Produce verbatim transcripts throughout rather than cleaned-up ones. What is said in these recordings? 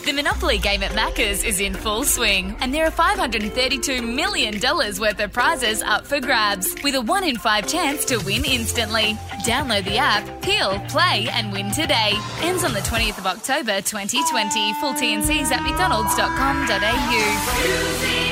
The Monopoly game at Macca's is in full swing, and there are five hundred thirty-two million dollars worth of prizes up for grabs, with a one in five chance to win instantly. Download the app, peel, play and win today. Ends on the twentieth of October twenty twenty. Full T and Cs at mcdonalds dot com dot a u.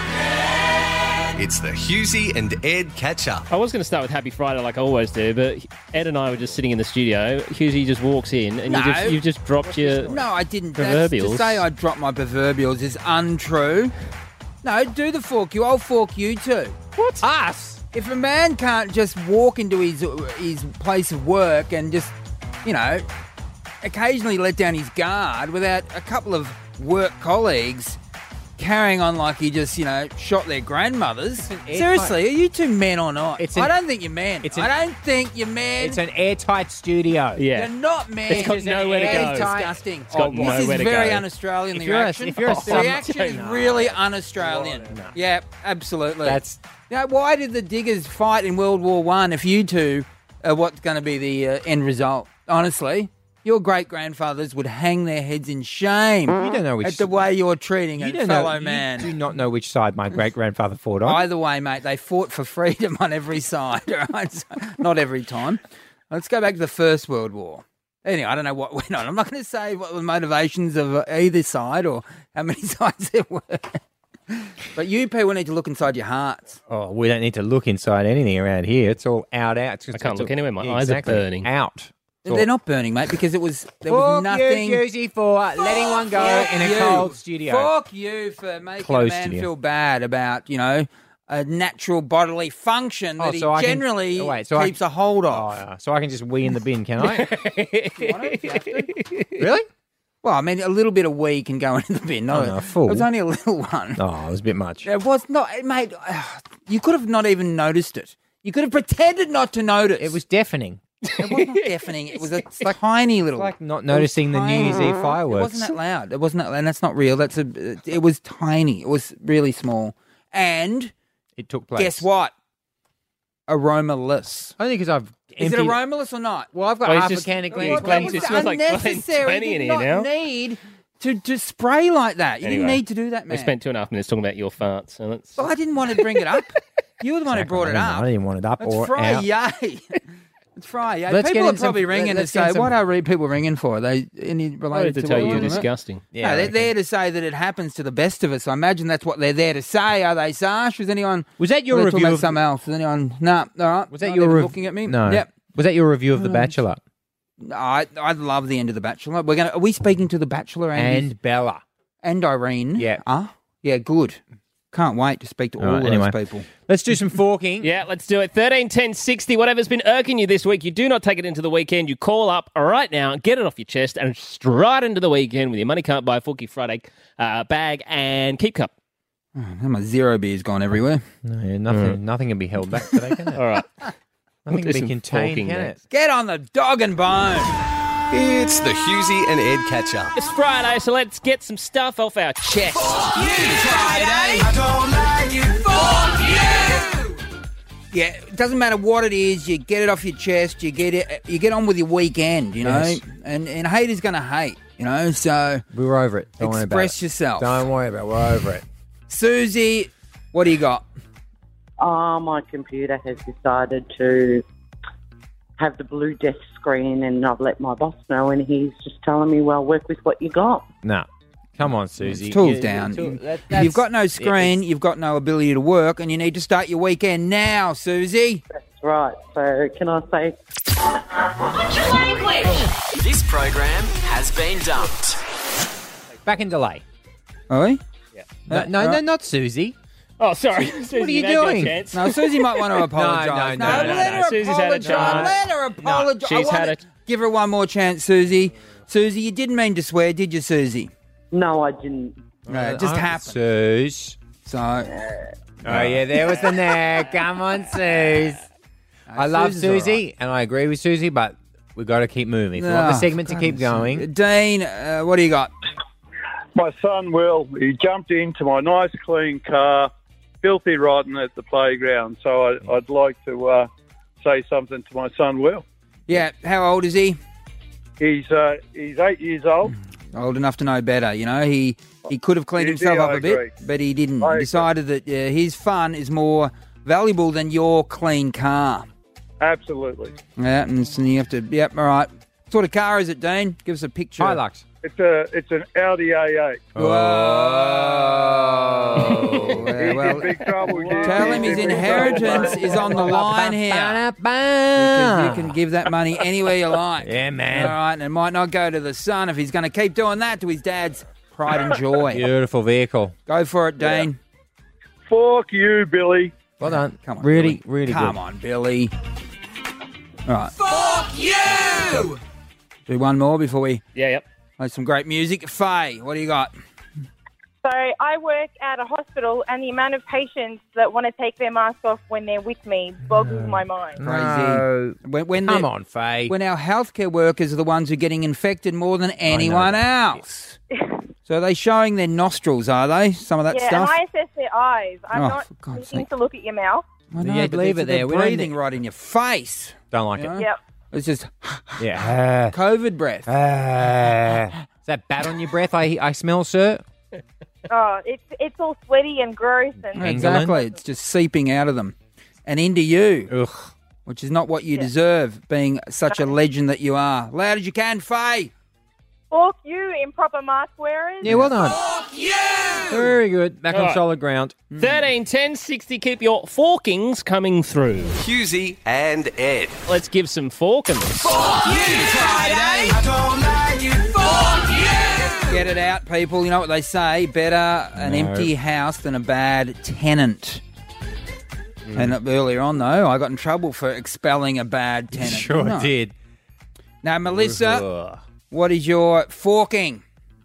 It's the Hughesy and Ed catch-up. I was going to start with Happy Friday like I always do, but Ed and I were just sitting in the studio. Hughesy just walks in and No. you just, you've just dropped your No, I didn't. That's, proverbials. to say I dropped my proverbials is untrue. No, do the fork you. I'll fork you too. What? Us? If a man can't just walk into his his place of work and just, you know, occasionally let down his guard without a couple of work colleagues carrying on like he just, you know, shot their grandmothers. Seriously, are you two men or not? It's I an- don't think you're men. it's an- I don't think you're men. It's an airtight studio. Yeah. You're not men. It's got It's nowhere to very go. disgusting. It's got Oh, this nowhere is to very go. un-Australian, If the you're a- reaction. if you're a the son- reaction is No. really un-Australian. No. Yeah, absolutely. That's- Now, why did the diggers fight in World War One if you two are what's going to be the uh, end result? Honestly, your great-grandfathers would hang their heads in shame You don't know which at the way you're treating you a don't fellow know, man. You do not know which side my great grandfather fought on. Either way, mate, they fought for freedom on every side, all right? So, not every time. Let's go back to the First World War. Anyway, I don't know what went on. I'm not going to say what the motivations of either side or how many sides there were. But you people need to look inside your hearts. Oh, we don't need to look inside anything around here. It's all out, out. It's just, I can't it's look all- anywhere. My yeah, eyes are exactly. burning. Out. It's They're all- not burning, mate, because it was there was Fuck nothing. you, Hughesy, for letting one go Fuck in a you. cold studio. Fuck you for making Closed a man studio. feel bad about, you know, a natural bodily function that Oh, he so I can- generally oh, wait, so I- keeps a hold Oh, of. yeah. So I can just wee in the bin, can I? If you want it, if you have to. Really? Well, I mean, a little bit of wee can go into the bin. No, Oh, no, full. It was only a little one. Oh, it was a bit much. It was not, mate. You could have not even noticed it. You could have pretended not to notice. It was deafening. It was not deafening. It was a tiny little. It's like not it was noticing the New Year's tiny. Eve fireworks. It wasn't that loud. It wasn't that, and that's not real. That's a. It was tiny. It was really small. And It took place. guess what? Aromaless. Only because I've Is it emptied- aromaless or not? Well, I've got Oh, he's half just- a can of oh, Glen he's Well, Glen- Glen. that it was smells like Glen unnecessary. twenty You in did here not now. need to, to spray like that. You Anyway, didn't need to do that, man. We spent two and a half minutes talking about your farts, so let's... Well, I didn't want to bring it up. You were the one who brought it I up. didn't want it up It's or Friday. out. It's Friday. Let's People get are in some- probably ringing to let's get say, in some- what are re- people ringing for? Are they any I related wanted to to tell what you we're you're talking about? disgusting. Yeah, no, I they're reckon. there to say that it happens to the best of us. I imagine that's what they're there to say. Are they, Sash? Was anyone... Was that your We're talking review about of- something else? Is anyone... No, all right. Was that Not your even rev- looking at me? No. Yep. Was that your review of The Bachelor? I I love the end of The Bachelor. We're gonna. Are we speaking to The Bachelor and And Bella. and Irene? Yeah. Ah, yeah. Good. Can't wait to speak to all, All right, those anyway. people. Let's do some forking. Yeah, let's do it. thirteen ten sixty, whatever's been irking you this week, you do not take it into the weekend. You call up right now, get it off your chest, and straight into the weekend with your Money Can't Buy Forky Friday uh, bag and Keep Cup. Oh, my zero beer's gone everywhere. No, yeah, nothing, nothing can be held back today, can it? All right. Nothing do can be some contained, forking can next. it? Get on the dog and bone. It's the Hughesy and Ed catch-up. It's Friday, so let's get some stuff off our chest. Yeah, it doesn't matter what it is. You get it off your chest. You get it. You get on with your weekend. You know, Yes. and and hate is going to hate. You know, so We're over it. Don't worry about it. express yourself. Don't worry about it. We're over it. Susie, what do you got? Oh, my computer has decided to have the blue desk screen, and I've let my boss know, and he's just telling me, well, work with what you got. No. Come on, Susie. It's tools You- down. tool- You- that- that's- You've got no screen. Yeah, You've got no ability to work, and you need to start your weekend now, Susie. That's right. So can I say, This program has been dumped. it's back in delay. Are we? No, no, no, not Susie. Oh, sorry. Susie, What are you you've had your doing? chance. No, Susie might want to apologise. no, no, no, let no. her Susie's had a apologise. chance. Let her apologise. she's I had want it. Give her one more chance, Susie. Susie, you didn't mean to swear, did you, Susie? no, I didn't. No, it just Uh, happened. Suze. So, Oh, yeah, there was the neck. Come on, Suze. I love Susie's all Susie, and I agree with Susie, but we've got to keep moving. If we want the Oh, segment to keep goodness. going. Dean, uh, what do you got? My son, Will, he jumped into my nice, clean car, filthy rotten at the playground. So I, I'd like to uh, say something to my son, Will. Yeah, how old is he? He's uh, he's eight years old. Old enough to know better, you know. He he could have cleaned Yeah, himself yeah, up I a bit, agree. but he didn't. I He agree. decided that uh, his fun is more valuable than your clean car. Absolutely. Yeah, and so you have to. Yep, all right. What sort of car is it, Dean? Give us a picture. Hilux. It's a it's an Audi A eight. Whoa. Yeah, He's well, in big trouble. Hugh. tell him He's his in big inheritance trouble. is on the line here. Because you can give that money anywhere you like. Yeah, man. All right, and it might not go to the son if he's going to keep doing that to his dad's pride and joy. Beautiful vehicle. Go for it, Dean. Fuck you, Billy. Well done. Come on, Really, Billy. really Come good. on, Billy. All right. Fuck you! Do one more before we Yeah, yep. play some great music. Faye, what do you got? So I work at a hospital, and the amount of patients that want to take their mask off when they're with me boggles my mind. Crazy. No. When, when Come the- on, Faye. When our healthcare workers are the ones who are getting infected more than anyone else. So are they showing their nostrils, are they? Some of that yeah, stuff? and I assess their eyes. I'm Oh, not for God's looking sake. to look at your mouth. I know, Yeah, but leave they're- it there. they're We don't breathing need- right in your face. Don't like You know? it. Yep. It's just Yeah. COVID breath. Uh, is that bat on your breath I, I smell, sir? Oh, it's it's all sweaty and gross, and Hang Exactly. It's just seeping out of them and into you, Ugh. which is not what you deserve, being such a legend that you are. Loud as you can, Faye. fuck you, improper mask wearers. Yeah, well done. Very good. Back All on right. solid ground. thirteen ten sixty. Keep your forkings coming through. Husey and Ed. Let's give some forkings. Get it out, people. You know what they say, better an No. empty house than a bad tenant. And uh, earlier on, though, I got in trouble for expelling a bad tenant. Sure didn't I? did. Now, Melissa, what is your forking?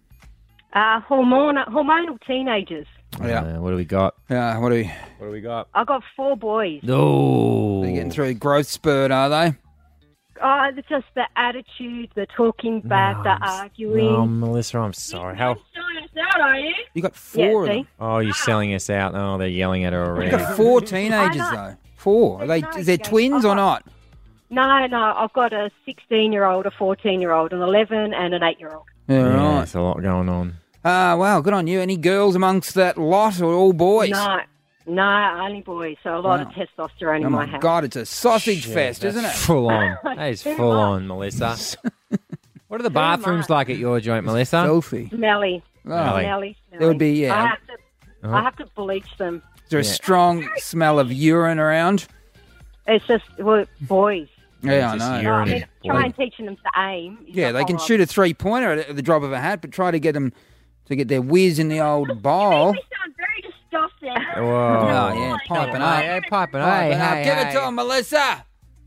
Uh, hormone, hormonal teenagers. Yeah. Uh, what do we got? Yeah, what are we? What do we got? I've got four boys. No. They're getting through a growth spurt, are they? Oh, it's just the attitude, the talking back, the arguing. Oh, Melissa, I'm sorry. How? Selling us out, are you? You got four Yeah, of see? them. Oh, you're selling us out. Oh, they're yelling at her You already. got four teenagers, I know. though. Four. Are they? No, Is they yeah. twins or Oh. not? No, no, I've got a sixteen-year-old, a fourteen-year-old, an eleven, and an eight-year-old. Yeah, Yeah, right. there's a lot going on. Ah, well, good on you. Any girls amongst that lot or all boys? No, no, only boys. So a lot Wow. of testosterone Oh in my my house. God, it's a sausage Shit, fest, that's isn't it? Full on. That is Too full much. on, Melissa. What are the bathrooms much. like at your joint, Melissa? Filthy. Smelly, Oh, Smelly. smelly, smelly. There would be, yeah. I have to, Uh-huh. I have to bleach them. Is there a Yeah. strong smell of urine around? It's just well, boys. Yeah, I Just know. No, urine. I mean, try and teaching them to aim. is Yeah, the they can whole shoot a three-pointer at the drop of a hat, but try to get them to get their whiz in the old bowl. We sound very disgusting. Whoa. Oh, yeah, piping up. Hey, piping up. Piping Hey, up. hey, Give hey. it to them, Melissa.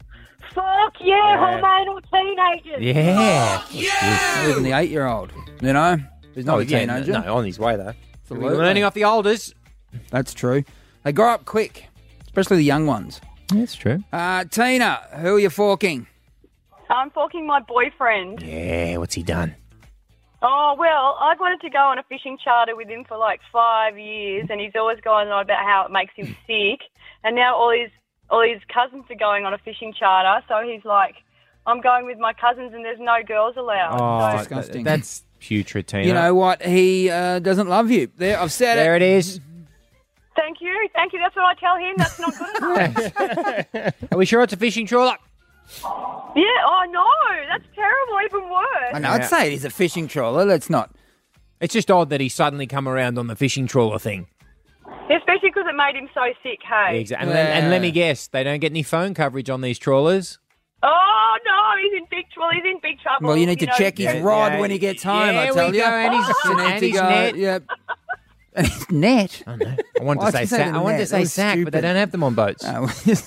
Fuck you, hormonal teenagers. Yeah. Even the eight-year-old, you know? He's not Oh, a yeah, teenager. no, on his way, though. Absolutely. Learning off the olders. That's true. They grow up quick, especially the young ones. That's true. Uh, Tina, who are you forking? I'm forking my boyfriend. Yeah, what's he done? Oh, well, I wanted to go on a fishing charter with him for like five years, and he's always going on about how it makes him sick. And now all his all his cousins are going on a fishing charter, so he's like, I'm going with my cousins and there's no girls allowed. Oh, so, disgusting. That's putrid, Tina. You know what? He uh, doesn't love you. There, I've said there it. it is. thank you, thank you. That's what I tell him. That's not good enough. Are we sure it's a fishing trawler? Yeah, oh no, that's terrible, even worse. I know, I'd Yeah. say it is a fishing trawler. Let's not. It's just odd that he's suddenly come around on the fishing trawler thing. Especially because it made him so sick, hey? Exactly. And, let- and let me guess, they don't get any phone coverage on these trawlers. Oh no, he's in big trouble. He's in big trouble. Well, you need to know. check his Yeah, rod yeah, when he gets home, yeah, I tell we you. go, and his- You need and to his go, net. yeah. And his net? I know. I wanted Why to say did you say sack. the I wanted to net? say That was sack, but they stupid. don't have them on boats. Uh,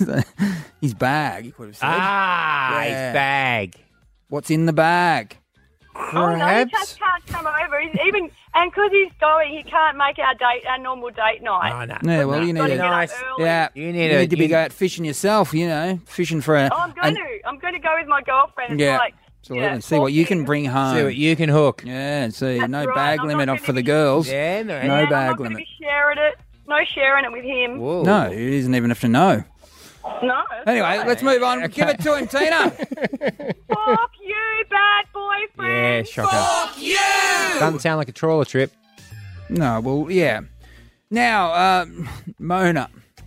his bag, you could have said. Ah, Yeah. his bag. What's in the bag? Oh no, he Perhaps. just can't come over. He's even and because he's going, he can't make our date, our normal date night. Oh, no. Yeah, well, you need Gotta to. get up Nice. early. Yeah, You need to- to be you- go out fishing yourself. You know, fishing for a. Oh, I'm going an- to. I'm going to go with my girlfriend. It's Yeah, like, absolutely. yeah, see what you can forking. bring home. See what you can hook. Yeah, see, That's no right. bag I'm limit not up gonna for the be- girls. Yeah, no. No Yeah, I'm bag not going to limit. be sharing it. No sharing it with him. Whoa. No, he doesn't even have to know. No. Anyway, let's move on. Give it to him, Tina. Fuck you, bad boyfriend. Yeah, shocker. Fuck you! Doesn't sound like a trawler trip. No, well, yeah. Now, uh, Mona.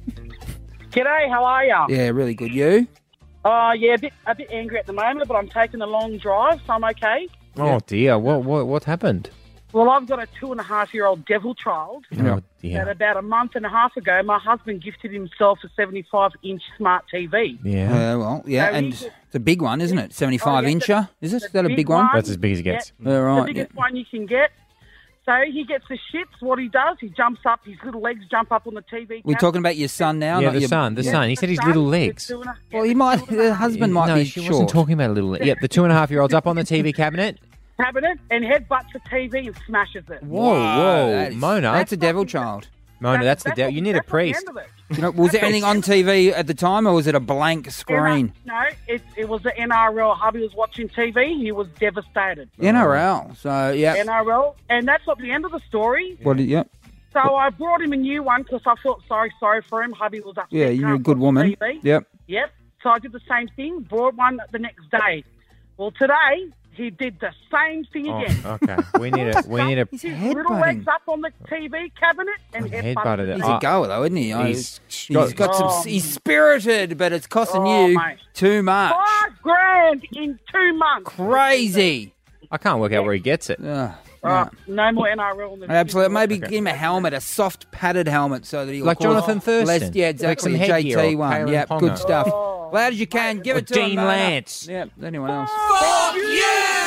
G'day, how are ya? Yeah, really good. You? Oh, yeah, a bit a bit angry at the moment, but I'm taking a long drive, so I'm okay. Oh, dear. What what what happened? Well, I've got a two and a half year old devil child. Oh, That dear. about a month and a half ago, my husband gifted himself a seventy-five inch smart T V. Yeah. Uh, well, yeah, So and he's- it's a big one, isn't it? seventy-five Oh, yeah, incher? Is it? Is that a big one? That's as big as it gets. Yeah, All right, the biggest one you can get. So he gets the shits. What he does, he jumps up, his little legs jump up on the T V. We're cabinet. talking about your son now, Yeah, not the your... son, the Yeah. son. He said his son, little the legs. two and a- Well, he might, the husband might no, be she short. wasn't talking about a little. Yep, the two and a half year old's up on the T V cabinet. cabinet and headbutts the T V and smashes it. Whoa, whoa, that is- Mona. That's a devil child. Mona, that's the That's devil. what- You need a that's what the priest. end of it. You know, was there anything on T V at the time, or was it a blank screen? No, it, it was the N R L. Hubby was watching T V. He was devastated. N R L. So, yeah. N R L. And that's not the end of the story. What? Did, yeah. So I brought him a new one because I felt sorry, sorry for him. Hubby was upset. Yeah, you're a can't good watch woman. T V. Yep. Yep. So I did the same thing, brought one the next day. Well, today, he did the same thing Oh, again. okay. We need a. We need a. His little legs up on the T V cabinet and headbutted Headbutted it. it. He's a goer, though, isn't he? I- He's he's got some. Oh. He's spirited, but it's costing Oh, you mate. too much. Five grand in two months. Crazy. I can't work out where he gets it. Ugh, Oh, no more N R L in the absolutely. Maybe give him a helmet, a soft padded helmet, so that he'll Like cause Jonathan Thurston. Less, yeah, Like exactly. some a J headgear or T one. Kalen Yep, Ponga. good stuff. Oh. Loud as you can. Give Or it to Dean him, Mona. Lance. Yep. Anyone else? Fuck you!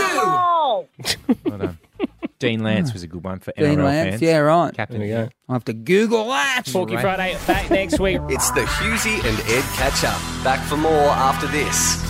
Well done. Dean Lance was a good one for Dean N R L Lance. fans. Yeah, right. Captain. There we go. I'll have to Google that. Forky Right. Friday back next week. It's the Husey and Ed catch up. Back for more after this.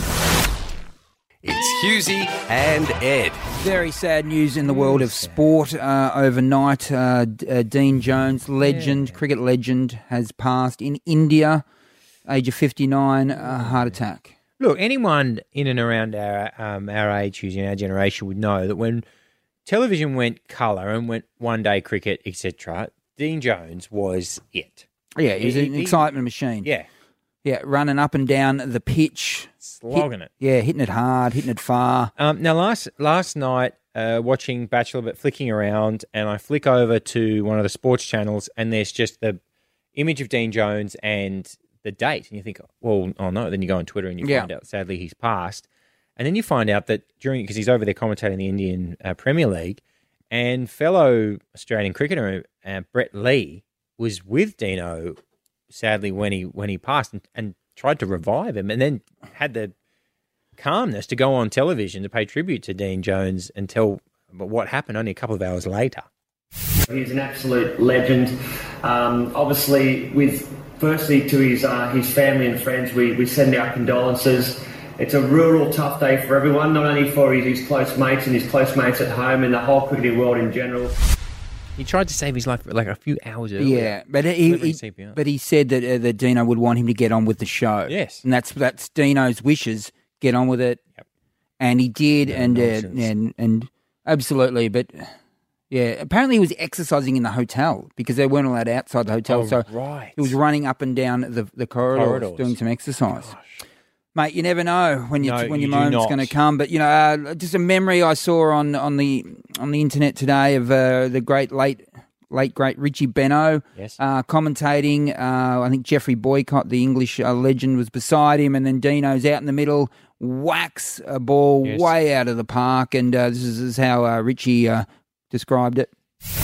It's Husey and Ed. Very sad news in the world of sport uh, overnight. Uh, D- uh, Dean Jones, legend, cricket legend, has passed in India, age of fifty-nine, a heart attack. Look, anyone in and around our um, our age, who's in our generation, would know that when television went colour and went one day cricket, et cetera, Dean Jones was it. Yeah, he was He- an he- excitement machine. Yeah, Yeah, running up and down the pitch. slogging Hit- it. Yeah, hitting it hard, hitting it far. Um, now, last last night, uh, watching Bachelor, but flicking around, and I flick over to one of the sports channels, and there's just the image of Dean Jones and the date, and you think, well, oh no. Then you go on Twitter and you Yeah. find out, sadly, he's passed, and then you find out that during because he's over there commentating the Indian uh, Premier League, and fellow Australian cricketer uh, Brett Lee was with Dino, sadly, when he when he passed, and, and tried to revive him, and then had the calmness to go on television to pay tribute to Dean Jones and tell what happened only a couple of hours later. He's an absolute legend. Um, obviously, with firstly to his uh, his family and friends, we, we send our condolences. It's a real, real tough day for everyone, not only for his, his close mates and his close mates at home and the whole cricketing world in general. He tried to save his life like a few hours earlier. Yeah, but he, delivering he C P R. but he said that uh, that Dino would want him to get on with the show. Yes. and that's that's Dino's wishes. Get on with it, Yep. and he did, No and, uh, nonsense. and and absolutely. But yeah, apparently he was exercising in the hotel because they weren't allowed outside the hotel. Oh, so right. he was running up and down the the corridors, Corridors. doing some exercise. Mate, you never know when you No, when you your do moment's not. going to come. But you know, uh, just a memory I saw on on the on the internet today of uh, the great late late great Richie Benaud Yes. uh, commentating. Uh, I think Jeffrey Boycott, the English uh, legend, was beside him, and then Dino's out in the middle, whacks a ball Yes. way out of the park, and uh, this, is, this is how uh, Richie uh, described it.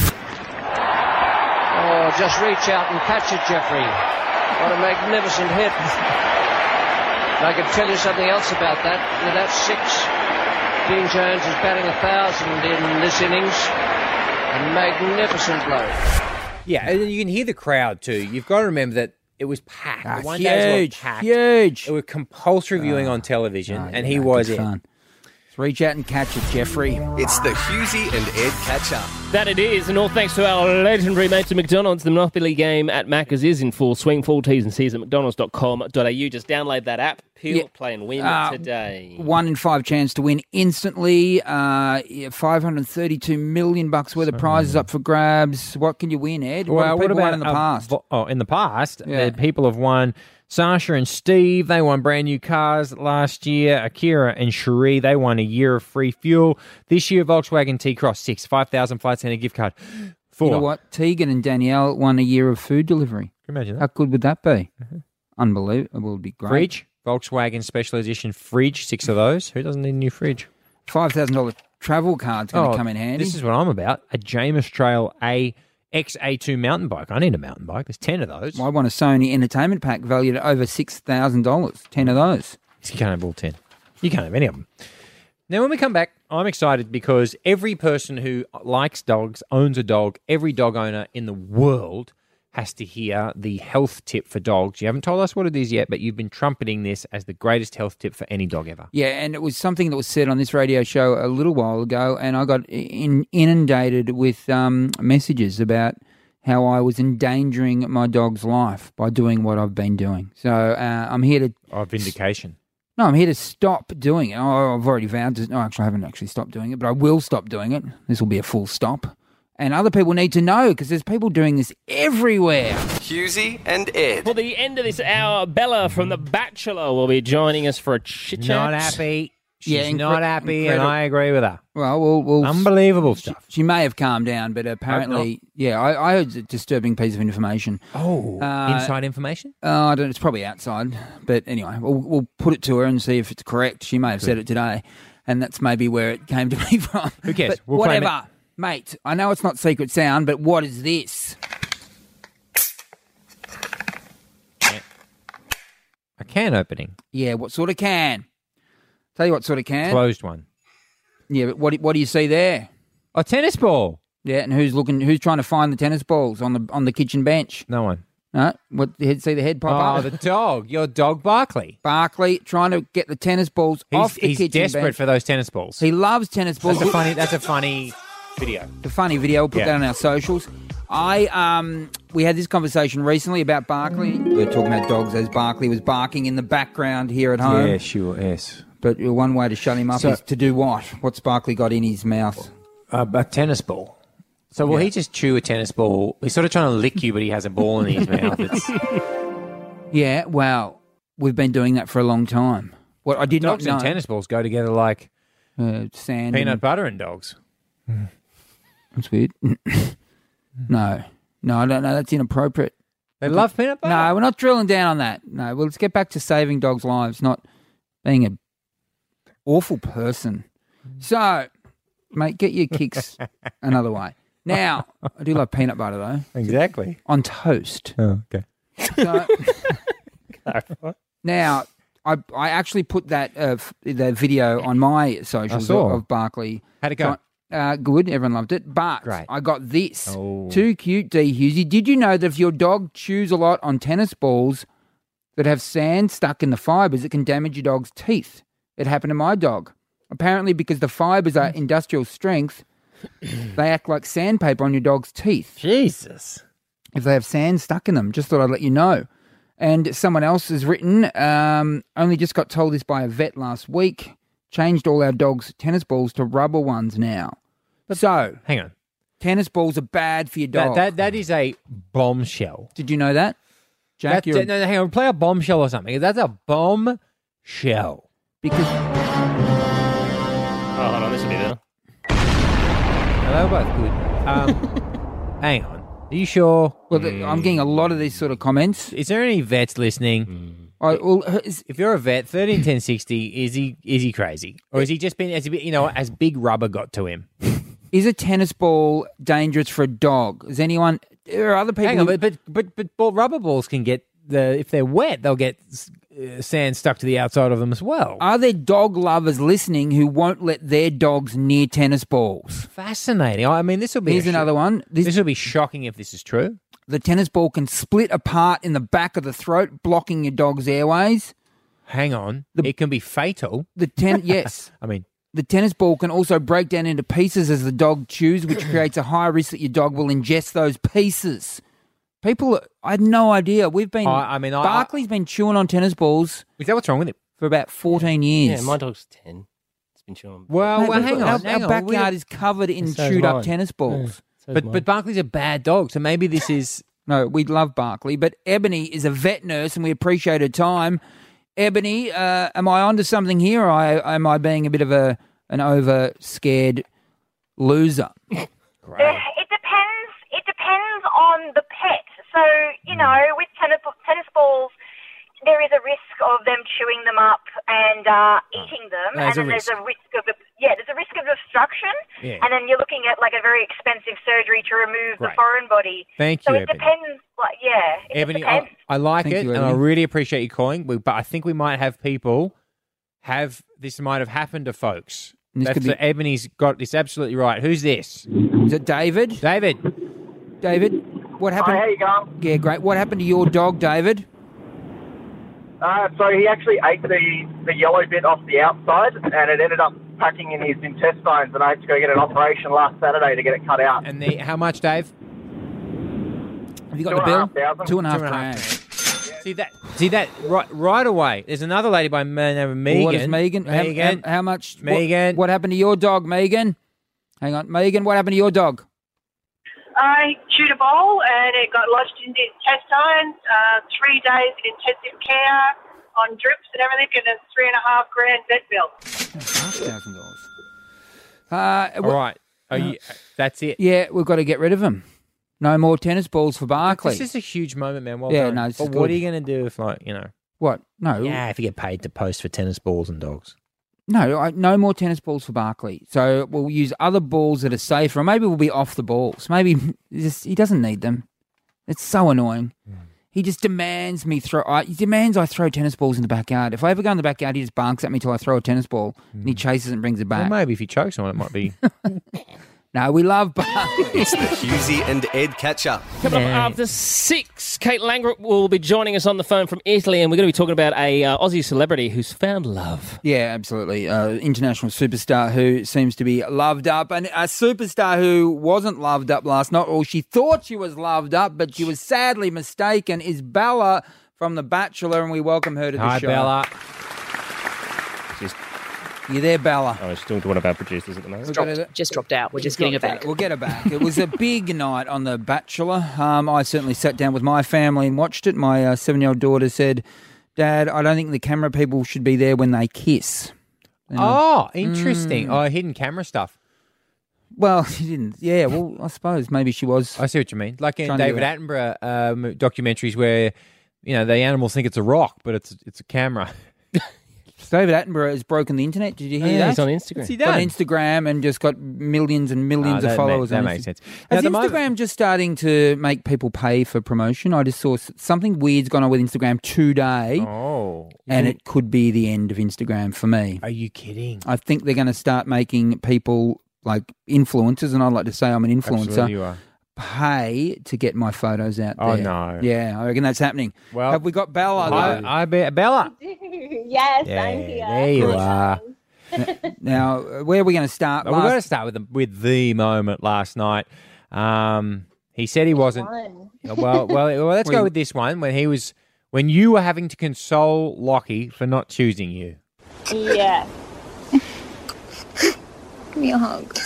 Oh, just reach out and catch it, Jeffrey. What a magnificent hit. And I can tell you something else about that. With that six, Dean Jones is batting a thousand in this innings. A magnificent blow. Yeah, and you can hear the crowd too. You've got to remember that it was packed. Ah, The one days were huge, packed. huge. It was compulsory viewing on television, Oh, and yeah, he good was it. fun. Let's reach out and catch it, Jeffrey. It's the Husey and Ed catch up. That it is, and all thanks to our legendary mates at McDonald's. The Monopoly game at Macca's is in full swing. Full T's and C's at mcdonalds dot com dot a u. Just download that app, peel, Yeah. play and win Uh, today. One in five chance to win instantly. Uh, yeah, five hundred thirty-two million bucks worth of prizes up for grabs. What can you win, Ed? What have people won in the uh, past? vo- oh, in the past, Yeah. the people have won Sasha and Steve, they won brand new cars last year. Akira and Cherie, they won a year of free fuel. This year, Volkswagen T-Cross six, five thousand Flight Centre gift card. Four. You know what? Tegan and Danielle won a year of food delivery. Can you imagine that? How good would that be? Mm-hmm. Unbelievable. It would be great. Fridge, Volkswagen Special Edition fridge, six of those. Who doesn't need a new fridge? five thousand dollars travel card's going to Oh, come in handy. This is what I'm about. A Jameis Trail A X A two mountain bike. I need a mountain bike. There's ten of those. I want a Sony entertainment pack valued at over six thousand dollars. ten of those. You can't have all ten. You can't have any of them. Now, when we come back, I'm excited because every person who likes dogs, owns a dog, every dog owner in the world has to hear the health tip for dogs. You haven't told us what it is yet, but you've been trumpeting this as the greatest health tip for any dog ever. Yeah, and it was something that was said on this radio show a little while ago, and I got in, inundated with um, messages about how I was endangering my dog's life by doing what I've been doing. So uh, I'm here to... Oh, vindication. No, I'm here to stop doing it. Oh, I've already vowed to... No, actually, I haven't actually stopped doing it, but I will stop doing it. This will be a full stop. And other people need to know because there's people doing this everywhere. Husey and Ed. For the end of this hour, Bella from The Bachelor will be joining us for a chit chat. Not happy. She's Yeah, incre- not happy, and incredible. I agree with her. Well, we'll, we'll Unbelievable stuff. She may have calmed down, but apparently, yeah, I, I heard a disturbing piece of information. Oh, Uh, inside information? Uh, I don't. It's probably outside, but anyway, we'll, we'll put it to her and see if it's correct. She may have said it today, and that's maybe where it came to me from. Who cares? But We'll claim whatever, mate. I know it's not secret sound, but what is this? A can opening. Yeah, what sort of can? Tell you what sort of can. Closed one. Yeah, but what do- what do you see there? A tennis ball. Yeah, and who's looking? Who's trying to find the tennis balls on the on the kitchen bench? No one. No, what? The head, see the head pop Oh, up. the dog. Your dog, Barkley. Barkley trying to get the tennis balls He's, off the he's kitchen desperate bench. for those tennis balls. He loves tennis balls. That's a funny. That's a funny video. The funny video. We'll put Yeah. that on our socials. I um, we had this conversation recently about Barkley. We were talking about dogs as Barkley was barking in the background here at home. Yeah, sure, yes. But one way to shut him up So- is to do what? What's Barkley got in his mouth? Uh, a tennis ball. So will Yeah. he just chew a tennis ball? He's sort of trying to lick you, but he has a ball in his mouth. It's, Yeah, well, we've been doing that for a long time. What I did dogs not know. and tennis balls go together like uh, sand. peanut and, butter and dogs. That's weird. no, no, I don't know. That's inappropriate. They love peanut butter. No, we're not drilling down on that. No, well, let's get back to saving dogs' lives, not being an awful person. So, mate, get your kicks another way. Now, I do love peanut butter, though. Exactly. On toast. Oh, okay. So, now, I I actually put that uh, f- the video on my socials I of, saw. of Barkley. How'd it go? Uh, good, everyone loved it. But Great. I got this. Oh. Too cute, D. Husey. Did you know that if your dog chews a lot on tennis balls that have sand stuck in the fibres, it can damage your dog's teeth? It happened to my dog. Apparently, because the fibres are industrial strength, they act like sandpaper on your dog's teeth. Jesus. If they have sand stuck in them. Just thought I'd let you know. And someone else has written, um, only just got told this by a vet last week, changed all our dogs' tennis balls to rubber ones now. So, Hang on. tennis balls are bad for your That, dog. that that is a bombshell. Did you know that? Jack, That, you're... no, no, hang on. Play a bombshell or something. That's a bombshell. Because... Oh, hold on, this will be better. No, they were both good. Um, hang on. Are you sure? Well, the, I'm getting a lot of these sort of comments. Is there any vets listening? I, well, is, If you're a vet, thirteen ten sixty, is he is he crazy, or has he just been as you know as big rubber got to him? is a tennis ball dangerous for a dog? Is anyone... There are other people... Hang on, who- but but but, but ball, rubber balls can get the if they're wet, they'll get uh, sand stuck to the outside of them as well. Are there dog lovers listening who won't let their dogs near tennis balls? Fascinating. I mean, this will be Here's a sh- another one. This, This will be shocking if this is true. the tennis ball can split apart in the back of the throat, blocking your dog's airways. Hang on, The- it can be fatal. The ten, yes, I mean, the tennis ball can also break down into pieces as the dog chews, which creates a high risk that your dog will ingest those pieces. People, I had no idea. We've been. I- I mean, I- Barkley's been chewing on tennis balls is that what's wrong with it? for about fourteen years. Yeah, my dog's ten. It's been chewing. Well, Mate, well we've hang got- on. Our, hang our on. We- backyard is covered in So is chewed up mine. tennis balls. So is But mine. but Barkley's a bad dog, so maybe this is No, we love Barkley, but Ebony is a vet nurse, and we appreciate her time. Ebony, uh, am I onto something here, or I, am I being a bit of a an over scared loser? It depends. It depends on the pet. So you know, with tennis tennis balls, there is a risk of them chewing them up and uh, eating them, There's and then a there's a risk of yeah, there's a risk of obstruction, Yeah. and then you're looking at like a very expensive surgery to remove the Right. foreign body. Thank so you, it Ebony. depends. Like yeah, it Ebony, depends. I, I like Thank it, you, and I Ebony. really appreciate you calling. We, but I think we might have people have this might have happened to folks. This That's could be- the, Ebony's got this absolutely right. Who's this? Is it David? David. David, what happened? Hi, how you going? Yeah, great. What happened to your dog, David? Uh, so he actually ate the, the yellow bit off the outside, and it ended up packing in his intestines, and I had to go get an operation last Saturday to get it cut out. And the how much, Dave? Have you got Two the and a bill? half thousand. Two and a half Two and a half grand. See that? See that right right away. There's another lady by the name of Megan. What is Megan? How- Megan. How, how much? what- Megan. What, happened to your dog, Megan? Hang on, Megan. What happened to your dog? I chewed a bowl and it got lodged in the intestines. Uh, three days in intensive care on drips and everything, and a three and a half grand vet bill. Thousand dollars. Uh, All right. Are you, that's it. Yeah, we've got to get rid of him. No more tennis balls for Barkley. This is a huge moment, man. Well Yeah, done. no, this but is what good. are you going to do if, like, you know? What? No. Yeah, if you get paid to post for tennis balls and dogs. No, I, no more tennis balls for Barkley. So we'll use other balls that are safer, or maybe we'll be off the balls. Maybe just, he doesn't need them. It's so annoying. Mm. He just demands me throw. I, he demands I throw tennis balls in the backyard. If I ever go in the backyard, he just barks at me till I throw a tennis ball, and he chases and brings it Well, back. maybe if you choke someone, it might be. No, we love Barkley. It's the Husey and Ed catch up. Coming up after six, Kate Langrup will be joining us on the phone from Italy, and we're going to be talking about a uh, Aussie celebrity who's found love. Yeah, absolutely. Uh, international superstar who seems to be loved up, and a superstar who wasn't loved up last night, or she thought she was loved up, but she was sadly mistaken, is Bella from The Bachelor, and we welcome her to the Hi, show. Bella. You there, Bella? I was talking to one of our producers at the moment. We've got her- Just dropped out. We're just She's getting her dropped back. out. We'll get her back. It was a big night on The Bachelor. Um, I certainly sat down with my family and watched it. My uh, seven-year-old daughter said, Dad, I don't think the camera people should be there when they kiss. You know? Oh, interesting. Mm. Oh, hidden camera stuff. Well, she didn't. Yeah, well, I suppose maybe she was. I see what you mean. Like in Trying to David get Attenborough um, documentaries where, you know, the animals think it's a rock, but it's it's a camera. David Attenborough has broken the internet. Did you hear Yeah, that? he's on Instagram. What's he On done? Instagram and just got millions and millions Oh, of that followers. ma- that on makes Insta- sense. Now, Is the Instagram moment- just starting to make people pay for promotion? I just saw s- something weird's gone on with Instagram today. Oh. And it could be the end of Instagram for me. Are you kidding? I think they're going to start making people like influencers, and I'd like to say I'm an influencer. Absolutely you are. Pay to get my photos out Oh, there. no. Yeah, I reckon that's happening. Well, have we got Bella? I, though? I bet Bella. Yes, Yeah, I'm here. there you are. Now, uh, where are we going to start? Well, we've got to Last- start with the, with the moment last night. Um, he said he wasn't. One. Well, well, well let's We- go with this one. When he was, when you were having to console Lockie for not choosing you. Yeah. Give me a hug.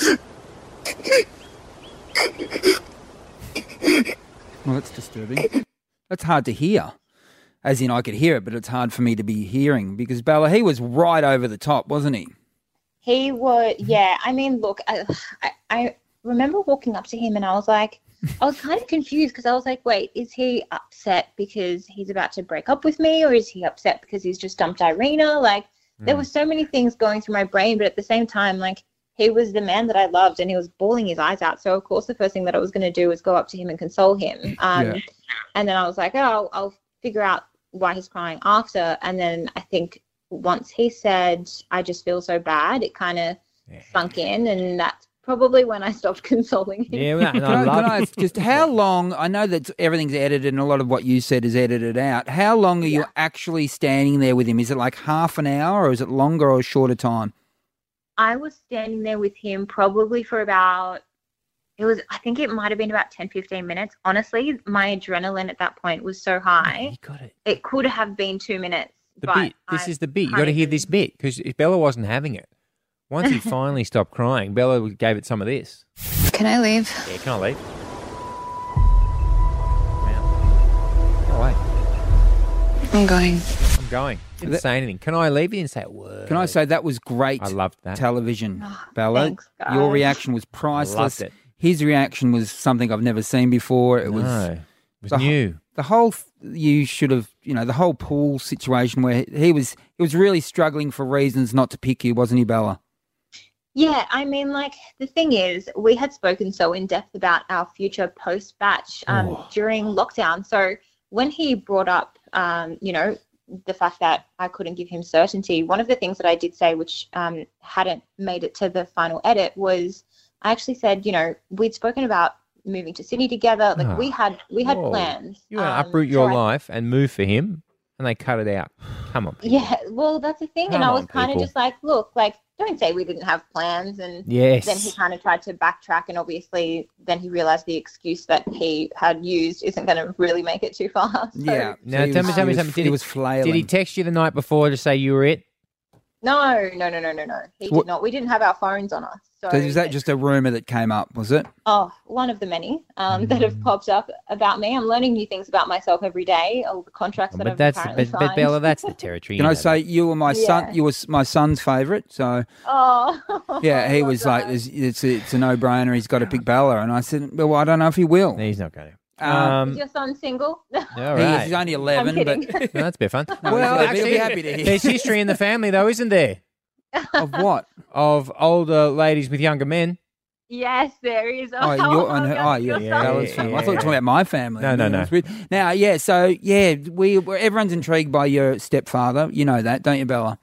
Well, that's disturbing. That's hard to hear. As in, I could hear it, but it's hard for me to be hearing because Bella, he was right over the top, wasn't he? He would, yeah. I mean, look, I, I, I remember walking up to him and I was like, I was kind of confused because I was like, wait, is he upset because he's about to break up with me, or is he upset because he's just dumped Irina? Like, there were so many things going through my brain, but at the same time, like, he was the man that I loved and he was bawling his eyes out. So, of course, the first thing that I was going to do was go up to him and console him. Um, Yeah. And then I was like, oh, I'll, I'll figure out why he's crying after. And then I think once he said, I just feel so bad, it kind of sunk in. And that's probably when I stopped consoling him. Yeah, well, Can I, can I ask just how long? I know that everything's edited and a lot of what you said is edited out. How long are you actually standing there with him? Is it like half an hour, or is it longer or shorter time? I was standing there with him probably for about, it was, I think it might have been about ten, fifteen minutes. Honestly, my adrenaline at that point was so high. You got it. It could have been two minutes. The but bit. This I is the bit. You kind got to of hear this bit because Bella wasn't having it. Once he finally stopped crying, Bella gave it some of this. Can I leave? Yeah, can I leave? Go away. I'm going. I'm going. Didn't say anything. Can I leave? You didn't say a word. Can I say that was great? I loved that. Television, Bella. thanks, guys. Your reaction was priceless. Loved it. His reaction was something I've never seen before. It was, No, it was the, new. The whole you should have, you know, the whole pool situation where he was, he was really struggling for reasons not to pick you, wasn't he, Bella? Yeah, I mean, like, the thing is, we had spoken so in depth about our future post-batch um, Oh. during lockdown. So when he brought up, um, you know, the fact that I couldn't give him certainty, one of the things that I did say, which um, hadn't made it to the final edit, was I actually said, you know, we'd spoken about moving to Sydney together. Like, Oh. we had we had Whoa. plans. You want to Um, uproot your so I- life and move for him, and they cut it out. Come on. Yeah, well, that's the thing. and Come I was on, kind of people. just like, look, like, don't say we didn't have plans. And Yes. then he kind of tried to backtrack. And obviously, then he realized the excuse that he had used isn't going to really make it too far. So, Yeah. Now, he tell me, was- tell me he was- something. Did he was flailing. Did he text you the night before to say you were it? No, no, no, no, no, no. He What- did not. We didn't have our phones on us. So, So was that just a rumor that came up, was it? oh, one of the many um, that Mm. have popped up about me. I'm learning new things about myself every day. All the contracts that But I've that's apparently but, but signed. Bella, that's the territory. Can you I know say you were my son? Yeah. You were my son's favourite. So Oh, yeah, he was like, "It's it's a, it's a no-brainer. He's got to pick Bella." And I said, "Well, I don't know if he will." that. He's not going to. is Um, your son single? all He right. is, he's only eleven, kidding. but No, that's a bit fun. No, well, he'll be- actually, he'll be happy to hear. there's history in the family, though, isn't there? of what? Of older ladies with younger men. Yes, there is. Oh, you're on her. Oh, yeah, Yeah, Bella's yeah, family. yeah, I thought you were talking yeah. about my family. No, no, Yeah, no. it's weird. Now, yeah, so yeah, we we're, everyone's intrigued by your stepfather. You know that, don't you, Bella?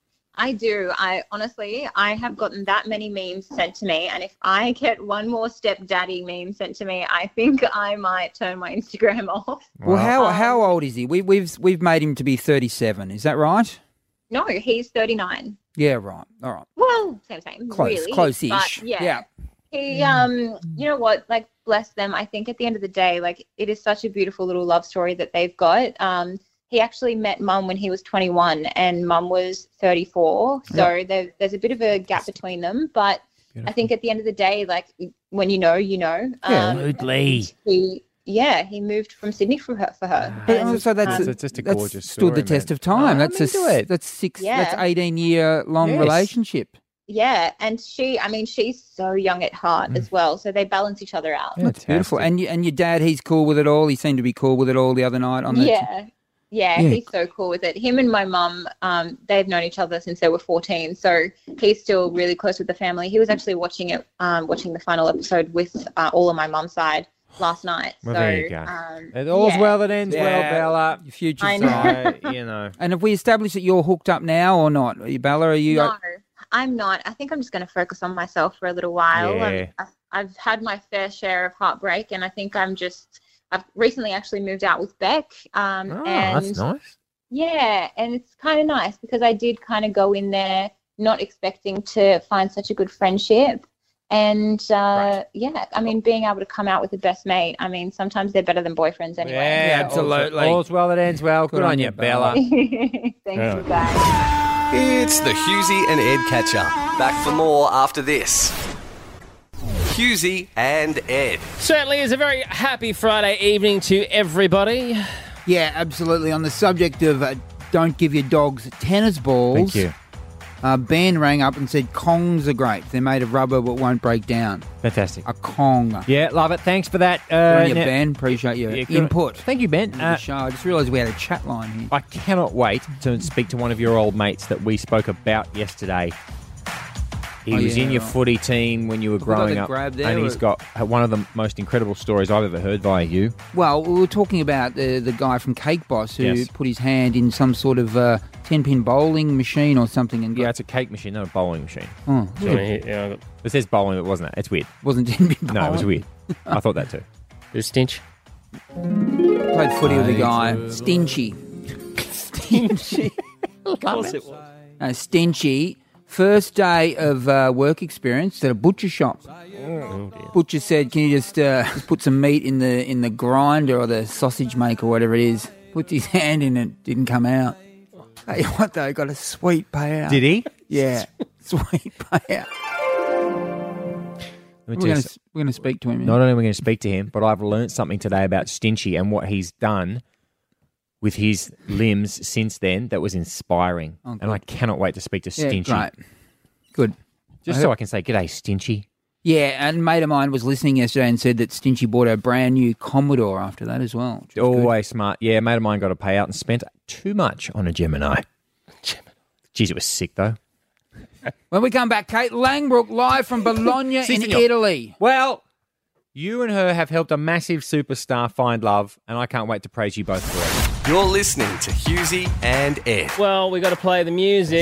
I do. I honestly, I have gotten that many memes sent to me, and if I get one more stepdaddy meme sent to me, I think I might turn my Instagram off. Well, how Um, how old is he? We, we've we've made him to be thirty-seven. Is that right? No, he's thirty-nine. Yeah, right. All right. Well, same, same. Close, really, close-ish. but yeah. Yeah. He, um, you know what? Like, bless them. I think at the end of the day, like, it is such a beautiful little love story that they've got. Um, he actually met Mum when he was twenty-one, and Mum was thirty-four. So there, there's a bit of a gap between them. But I think at the end of the day, like, when you know, you know. Absolutely. He, yeah, he moved from Sydney for her. For her. But And, also that's, um, It's just a that's gorgeous stood the story, test man. of time. Oh, that's I'm a into s- it. that's six. Yeah. That's eighteen year long Yes. relationship. Yeah, and she, I mean, she's so young at heart as well, so they balance each other out. That's beautiful. And you, and your dad, he's cool with it all. He seemed to be cool with it all the other night on the. Yeah. Yeah, Yeah. he's so cool with it. Him and my mum, um, they've known each other since they were fourteen, so he's still really close with the family. He was actually watching it, um, watching the final episode with uh, all of my mum's side last night. Well, so, there you go. Um, It all's yeah. well that ends well, Yeah. Bella. Your future. I know. So, you know. And have we established that you're hooked up now or not? Are you, Bella? Are you? No, I'm not. I think I'm just going to focus on myself for a little while. Yeah. I'm- I've, I've had my fair share of heartbreak, and I think I'm just. I've recently actually moved out with Beck. Um, Oh, and that's nice. Yeah, and it's kind of nice because I did kind of go in there not expecting to find such a good friendship. And uh, yeah, I mean, being able to come out with the best mate, I mean, sometimes they're better than boyfriends anyway. Yeah, absolutely. All's, all's well that ends well. Good, on, you, Bella. Thanks, Yeah. you guys. It's the Husey and Ed catch up. Back for more after this. Husey and Ed. Certainly is a very happy Friday evening to everybody. Yeah, absolutely. On the subject of uh, don't give your dogs tennis balls. Thank you. Uh, Ben rang up and said Kongs are great. They're made of rubber but won't break down. Fantastic. A Kong. Yeah, love it. Thanks for that. Good Uh, on you, now- Ben. Appreciate your Yeah, good- input. Thank you, Ben. into the Uh, show. I just realised we had a chat line here. I cannot wait to speak to one of your old mates that we spoke about yesterday. He Oh, was yeah, in your right. footy team when you were Have we got growing the up, grab there, and he's or- got uh, one of the most incredible stories I've ever heard via you. Well, we were talking about the the guy from Cake Boss who Yes. put his hand in some sort of uh, ten-pin bowling machine or something and got, Yeah, it's a cake machine, not a bowling machine. Oh, Yeah, yeah, I got- It says bowling, but it wasn't it? It's weird. wasn't ten-pin bowling. No, it was weird. I thought that too. Bit of stench. Played footy with a guy. Stinchy. Stinchy. Of course it was. Uh, Stinchy. First day of uh, work experience at a butcher shop. Oh, dear. Butcher said, "Can you just, uh, just put some meat in the in the grinder or the sausage maker, or whatever it is?" Put his hand in it, didn't come out. Hey, what though? Got a sweet payout. Did he? Yeah, sweet payout. Let me We're tell you going so- we're going to speak to him. Not only are we going to speak to him, but I've learnt something today about Stinchy and what he's done with his limbs since then that was inspiring. Oh, and I cannot wait to speak to Yeah, Stinchy. great. Good. Just I so hope- I can say, g'day, Stinchy. Yeah, and a mate of mine was listening yesterday and said that Stinchy bought a brand new Commodore after that as well. which was good. Always smart. Yeah, a mate of mine got a payout and spent too much on a Gemini. Jeez, it was sick, though. When we come back, Kate Langbrook live from Bologna in Signor. Italy. Well, you and her have helped a massive superstar find love, and I can't wait to praise you both for it. You're listening to Husey and Ed. Well, we got to play the music.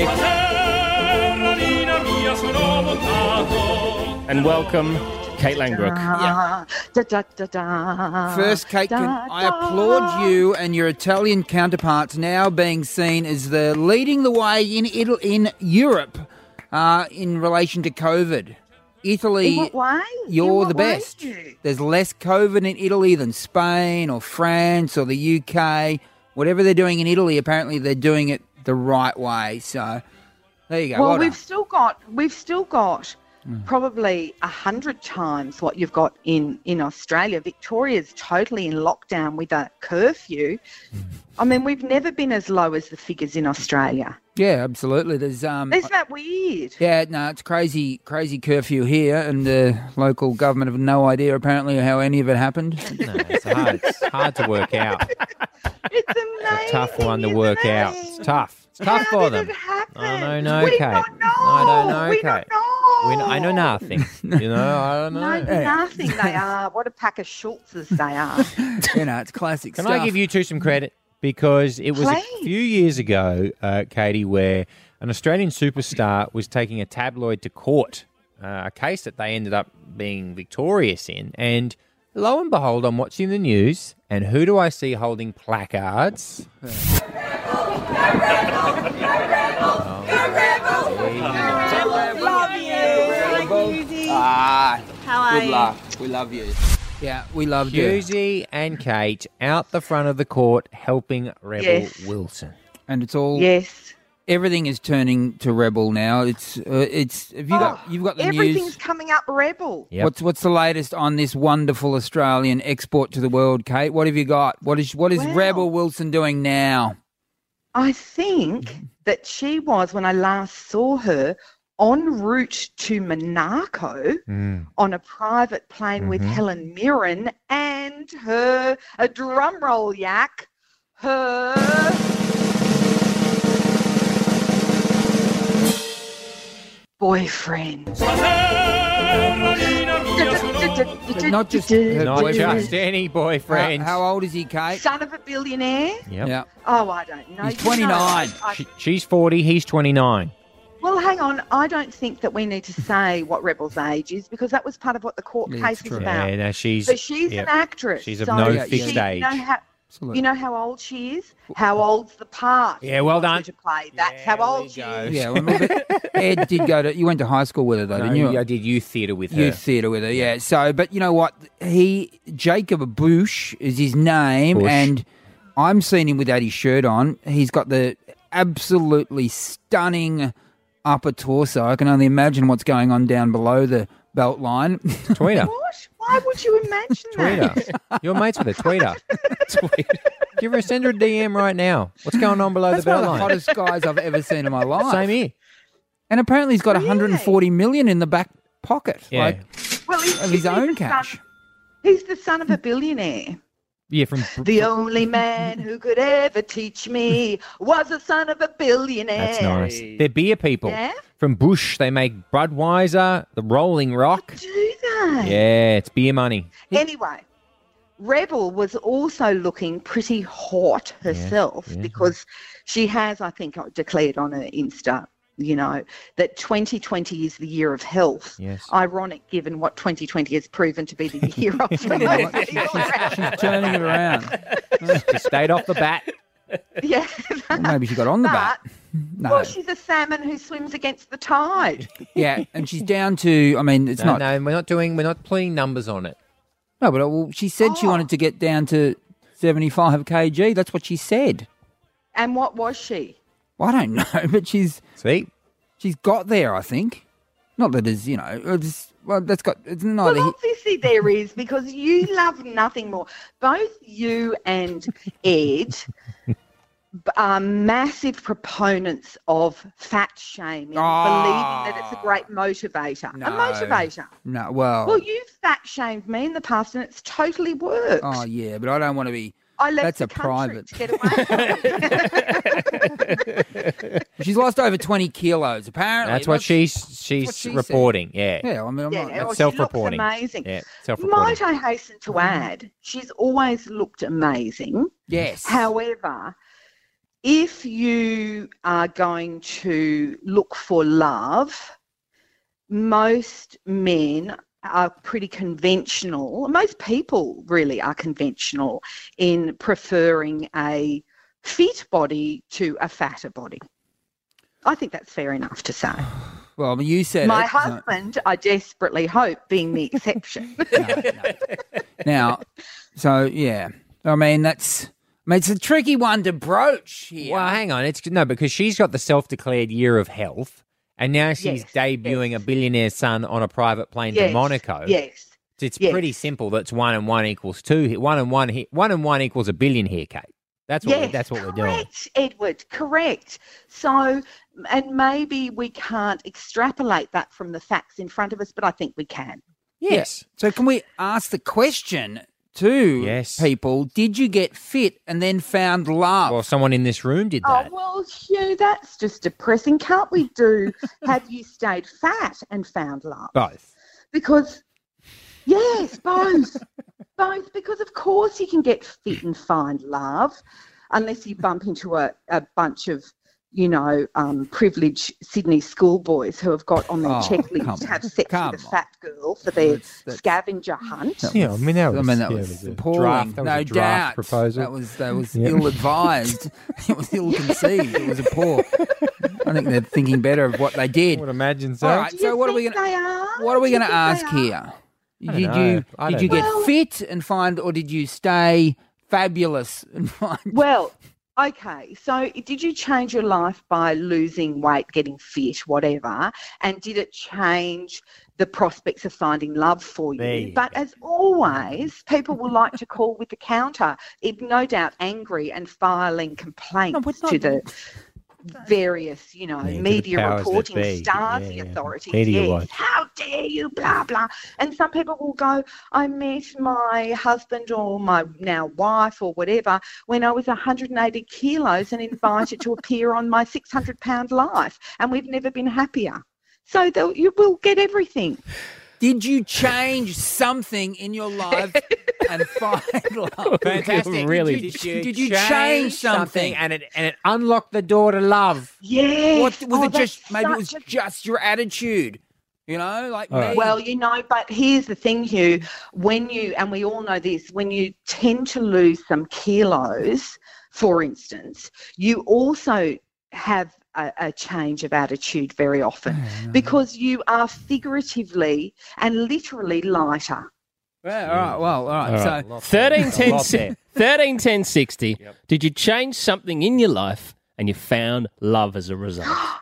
And welcome, Kate Langbrook. Yeah. Da, da, da, da. First, Kate, can I applaud you and your Italian counterparts now being seen as the leading the way in Italy, in Europe uh, in relation to COVID. Italy, In what way? you're In what the way best. do you? There's less COVID in Italy than Spain or France or the U K. Whatever they're doing in Italy, apparently they're doing it the right way. So there you go. Well, Well we've done. still got we've still got Mm. probably a hundred times what you've got in in Australia. Victoria's totally in lockdown with a curfew. Mm. I mean, we've never been as low as the figures in Australia. Yeah, absolutely. There's um. Isn't that weird? Yeah, no, it's crazy, crazy curfew here, and the local government have no idea apparently how any of it happened. No, it's hard. It's hard to work out. It's amazing. A tough one to work out. It's tough. It's tough How for did them. it happen? I don't know, We Kate. don't know. I don't know, We Kate. don't know. We kn- I know nothing. You know, I don't know. No, nothing. They are. What a pack of Schultzes they are. You know, it's classic Can stuff. I give you two some credit? Because it was a Please. few years ago, uh, Katie, where an Australian superstar was taking a tabloid to court, uh, a case that they ended up being victorious in. And lo and behold, I'm watching the news, and who do I see holding placards? Love you. Ah, How are good you? luck. We love you. Yeah, we loved you. Husey and Kate out the front of the court helping Rebel Yes. Wilson. And it's all Yes. everything is turning to Rebel now. It's uh, it's have you got Oh, you've got the Everything's news. coming up rebel. Yep. What's what's the latest on this wonderful Australian export to the world, Kate? What have you got? What is what is Well- Rebel Wilson doing now? I think that she was, when I last saw her, en route to Monaco on a private plane with Mhm. Helen Mirren and her, a drum roll yak, her boyfriend. Not just her Not boyfriend. just any boyfriend. How, how old is he, Kate? Son of a billionaire. Yep. Yeah. Oh, I don't know. He's You know, twenty-nine. I- She, she's forty, he's twenty-nine. Well, hang on. I don't think that we need to say what Rebel's age is because that was part of what the court Yeah, case it's was true. about. Yeah, no, she's, But she's yep. an actress. She's of so no Yeah, fixed she, age. You know, how, Absolutely. you know how old she is? How old's the part? Yeah, well she done. wants her To play. That's how old she is. Yeah, well, but Ed did go to. You went to high school with her, though, No, didn't you? I did youth theatre with her. Youth theatre with her, yeah. So, but you know what? He Jacob Bush is his name, Bush. and I'm seeing him without his shirt on. He's got the absolutely stunning upper torso. I can only imagine what's going on down below the belt line. Tweeter. What? Why would you imagine that? Tweeter. Your mate's with her. Tweeter. Tweeter. Give her, send her a D M right now. What's going on below That's the one of belt the line? hottest guys I've ever seen in my life. Same here. And apparently he's got one hundred forty million in the back pocket, Yeah. like Well, he's, of his he's own the cash. Son, he's the son of a billionaire. Yeah, from The only man who could ever teach me was the son of a billionaire. That's nice. They're beer people. Yeah? From Bush, they make Budweiser, the Rolling Rock. Do they? Yeah, it's beer money. Anyway, Rebel was also looking pretty hot herself yeah. because she has, I think, declared on her Insta, you know, that twenty twenty is the year of health. Yes. Ironic given what twenty twenty has proven to be the year of for most people around. She's turning it around. She stayed off the bat. Yeah. Well, maybe she got on the bat. No. Well, she's a salmon who swims against the tide. Yeah, and she's down to. I mean, it's no, not. no, we're not doing. We're not putting numbers on it. No, but uh, well, she said she wanted to get down to seventy-five kilograms. That's what she said. And what was she? Well, I don't know, but she's see, she's got there. I think. Not that it's you know. It's, well, that's got. It's neither. Well, obviously there is because you love nothing more. Both you and Ed are massive proponents of fat shaming, Oh. believing that it's a great motivator. No. A motivator. No, well, Well, you've fat shamed me in the past, and it's totally worked. oh yeah, but I don't want to be. I left That's the a country private. to get away. She's lost over twenty kilos. Apparently, That's what she's she's what she said. reporting. Yeah. Yeah, I mean, I'm Yeah, not. oh, she looks self-reporting. amazing. Yeah, self-reporting. Might I hasten to add, she's always looked amazing. Yes. However, if you are going to look for love, most men are pretty conventional. Most people really are conventional in preferring a fit body to a fatter body. I think that's fair enough to say. Well, I mean, you said My it, so- husband, I desperately hope, being the exception. Now, so yeah, I mean that's. I mean, it's a tricky one to broach here. Well, hang on. It's no, because she's got the self-declared year of health, and now she's Yes, debuting a billionaire son on a private plane Yes, to Monaco. yes, It's yes. pretty simple. That's one and one equals two. One and one. he- One and one equals a billion here, Kate. That's what. we, Yes, that's what we're doing. correct, Edward, correct. So, and maybe we can't extrapolate that from the facts in front of us, but I think we can. Yes. So can we ask the question to Yes. people? Did you get fit and then found love? Well, someone in this room did Oh, that. well, Hugh, that's just depressing. Can't we do have you stayed fat and found love? Both. Because, yes, both. both. Because, of course, you can get fit and find love unless you bump into a, a bunch of, you know, um, privileged Sydney schoolboys who have got on their Oh, checklist come to have on, sex come with a fat girl for their scavenger hunt. Yeah, I mean that was, I mean, that yeah, was it was a appalling. draft. That was no a draft doubt. proposal. That was that was Yeah. ill-advised. It was ill-conceived. It was a poor. I think they're thinking better of what they did. I would imagine so. All right. Do So you what are we think going? they are? What are we Do you going to think they ask are? here? I Did don't you know. I did don't you get know. fit and find, or did you stay fabulous and find? Well, okay. So did you change your life by losing weight, getting fit, whatever? And did it change the prospects of finding love for you? There you but go. as always, people will like to call with the counter, if no doubt angry and filing complaints we're to the various, you know, Yeah, to the media powers that reporting be. Stasi Yeah, yeah. authorities. Media Yes, watch. how dare you, blah, blah. And some people will go, I met my husband or my now wife or whatever when I was one hundred eighty kilos and invited to appear on my six hundred pound life. And we've never been happier. So they'll- you will get everything. Did you change something in your life and find love? Fantastic. Really? Did Did you, you, did you change something? and it and it unlocked the door to love? Yes. What was Oh, it? Just that's maybe it was such a- just your attitude. You know, like All me. right. Well, you know, but here's the thing, Hugh. When you, and we all know this, when you tend to lose some kilos, for instance, you also have a, a change of attitude very often because you are figuratively and literally lighter. Well, all right. Well, all right. All right. So thirteen ten lot there. thirteen ten sixty. Did you change something in your life and you found love as a result?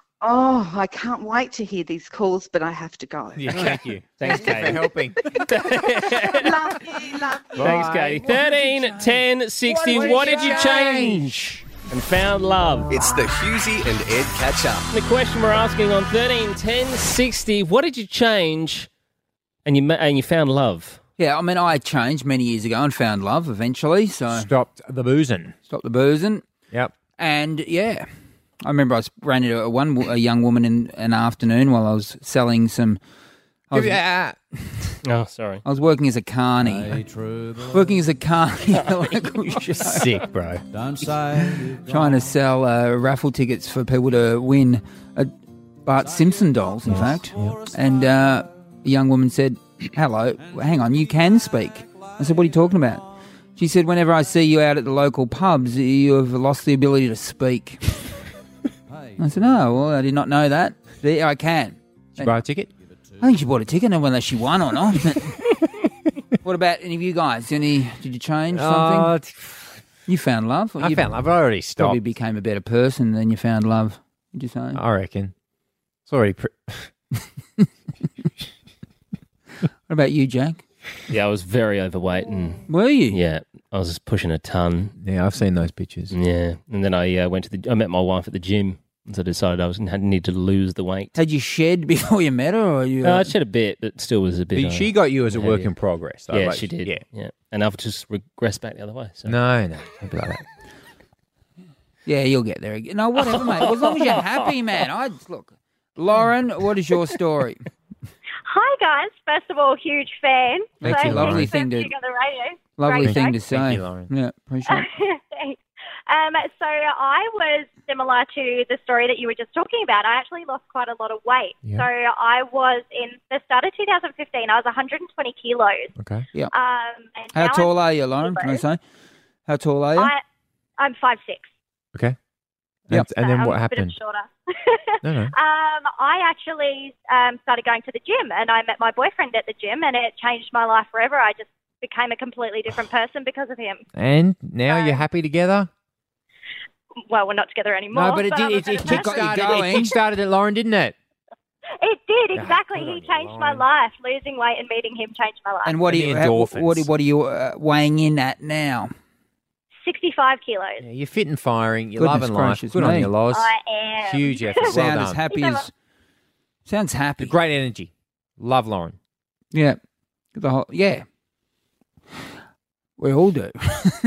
Oh, I can't wait to hear these calls, but I have to go. Yeah, thank you. Thanks, Thank you Katie. for helping. Love you, love you. Thanks, Katie. thirteen ten sixty. What did you change and found love? It's the Husey and Ed catch up. The question we're asking on thirteen ten sixty. What did you change and you ma- and you found love? yeah, I mean, I changed many years ago and found love eventually. So Stopped the boozing. stopped the boozing, Yep. and yeah, I remember I was ran into a one a young woman in an afternoon while I was selling some. I was, Yeah. Oh, sorry. I was working as a carny. Working as a carny at a local show. Sick, bro. Trying to sell uh, raffle tickets for people to win uh, Bart Simpson dolls, in fact. And uh, a young woman said, hello, hang on, you can speak. I said, what are you talking about? She said, whenever I see you out at the local pubs, you have lost the ability to speak. I said, oh, well, I did not know that. Yeah, I can. Did you buy a ticket? I think she bought a ticket, and whether she won or not. What about any of you guys? Any? Did you change something? Uh, You found love? Or I you found love. I already Probably stopped. became a better person than you found love. Would you say? I reckon. It's already. Pre- What about you, Jack? Yeah, I was very overweight. And Were you? Yeah, I was pushing a ton. Yeah, I've seen those pictures. Yeah, and then I uh, went to the. I met my wife at the gym, and so I decided I was had need to lose the weight. Had you shed before you met her, or you? Uh, I shed a bit, but still was a bit. But uh, she got you as a work heavier. in progress. Though, Yeah, like- she did. Yeah. Yeah, and I've just regressed back the other way. So. No, no, don't be like that. Yeah, you'll get there again. No, whatever, mate. As long as you're happy, man. I look, Lauren. What is your story? Hi, guys. First of all, huge fan. Thank you, lovely thanks for thing to- being on the radio. Lovely Great thing show. to say. Thank you, Lauren. Yeah, appreciate it. Thanks. Um, so I was similar to the story that you were just talking about. I actually lost quite a lot of weight. Yeah. So I was in the start of two thousand fifteen. I was one hundred twenty kilos. Okay. Yeah. Um, and How now tall I'm are you, Lauren? Can I kilos. say? How tall are you? I, I'm five six. Okay. Yep. And, and then I'm what a happened? bit shorter. No, no. Um, I actually um, started going to the gym, and I met my boyfriend at the gym, and it changed my life forever. I just became a completely different person because of him. And now you're happy together? Well, we're not together anymore. No, but it did- I'm a it- better it person. got you Kickstarted, going. it kickstarted it, Lauren, didn't it? It did, Ah, exactly. good on He you, changed my Lauren. life. Losing weight and meeting him changed my life. And what are And you? the how- endorphins. What, what are you uh, weighing in at now? sixty-five kilos. Yeah, you're fit and firing. You're Goodness loving life. gracious Good on me. you, Loz. I am. Huge effort. Well Sound done. as happy as. Sounds happy. Great energy. Love Lauren. Yeah. The whole, yeah. We all do.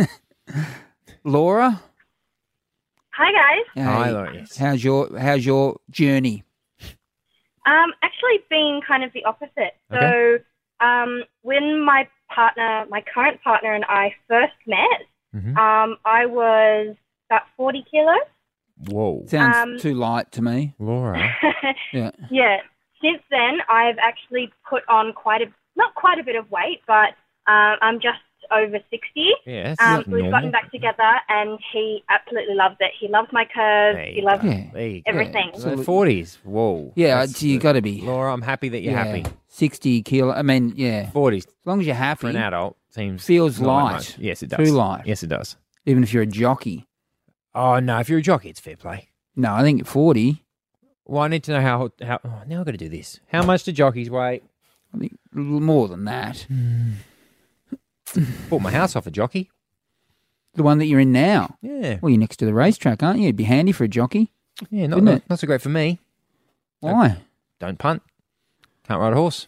Laura. Hi, guys. Hey, Hi, Laura. Yes. How's your How's your journey? Um, actually, being kind of the opposite. Okay. So, um, when my partner, my current partner, and I first met, Mhm. um, I was about forty kilos. Whoa. Sounds Um, too light to me. Laura. Yeah. Yeah. Since then, I've actually put on quite a, not quite a bit of weight, but um, I'm just over sixty. Yeah, that's um, not we've normal. gotten back together, and he absolutely loves it. He loves my curves. There He you loves go. Yeah. There you go. everything. So forties. Whoa. Yeah, That's it's- you good. got to be. Laura, I'm happy that you're yeah, happy. sixty kilo. I mean, yeah. forties. As long as you're happy. For an adult, seems Feels not like light. much. Yes, it does. Too light. Yes, it does. Even if you're a jockey. Oh, no. If you're a jockey, it's fair play. No, I think forty. Well, I need to know how. how oh, now I've got to do this. How much do jockeys weigh? I think a little more than that. Bought my house off a jockey. The one that you're in now. Yeah. Well, you're next to the racetrack, aren't you? It'd be handy for a jockey. Yeah, not, Wouldn't not, it? not so great for me. Why? Don't punt. Can't ride a horse.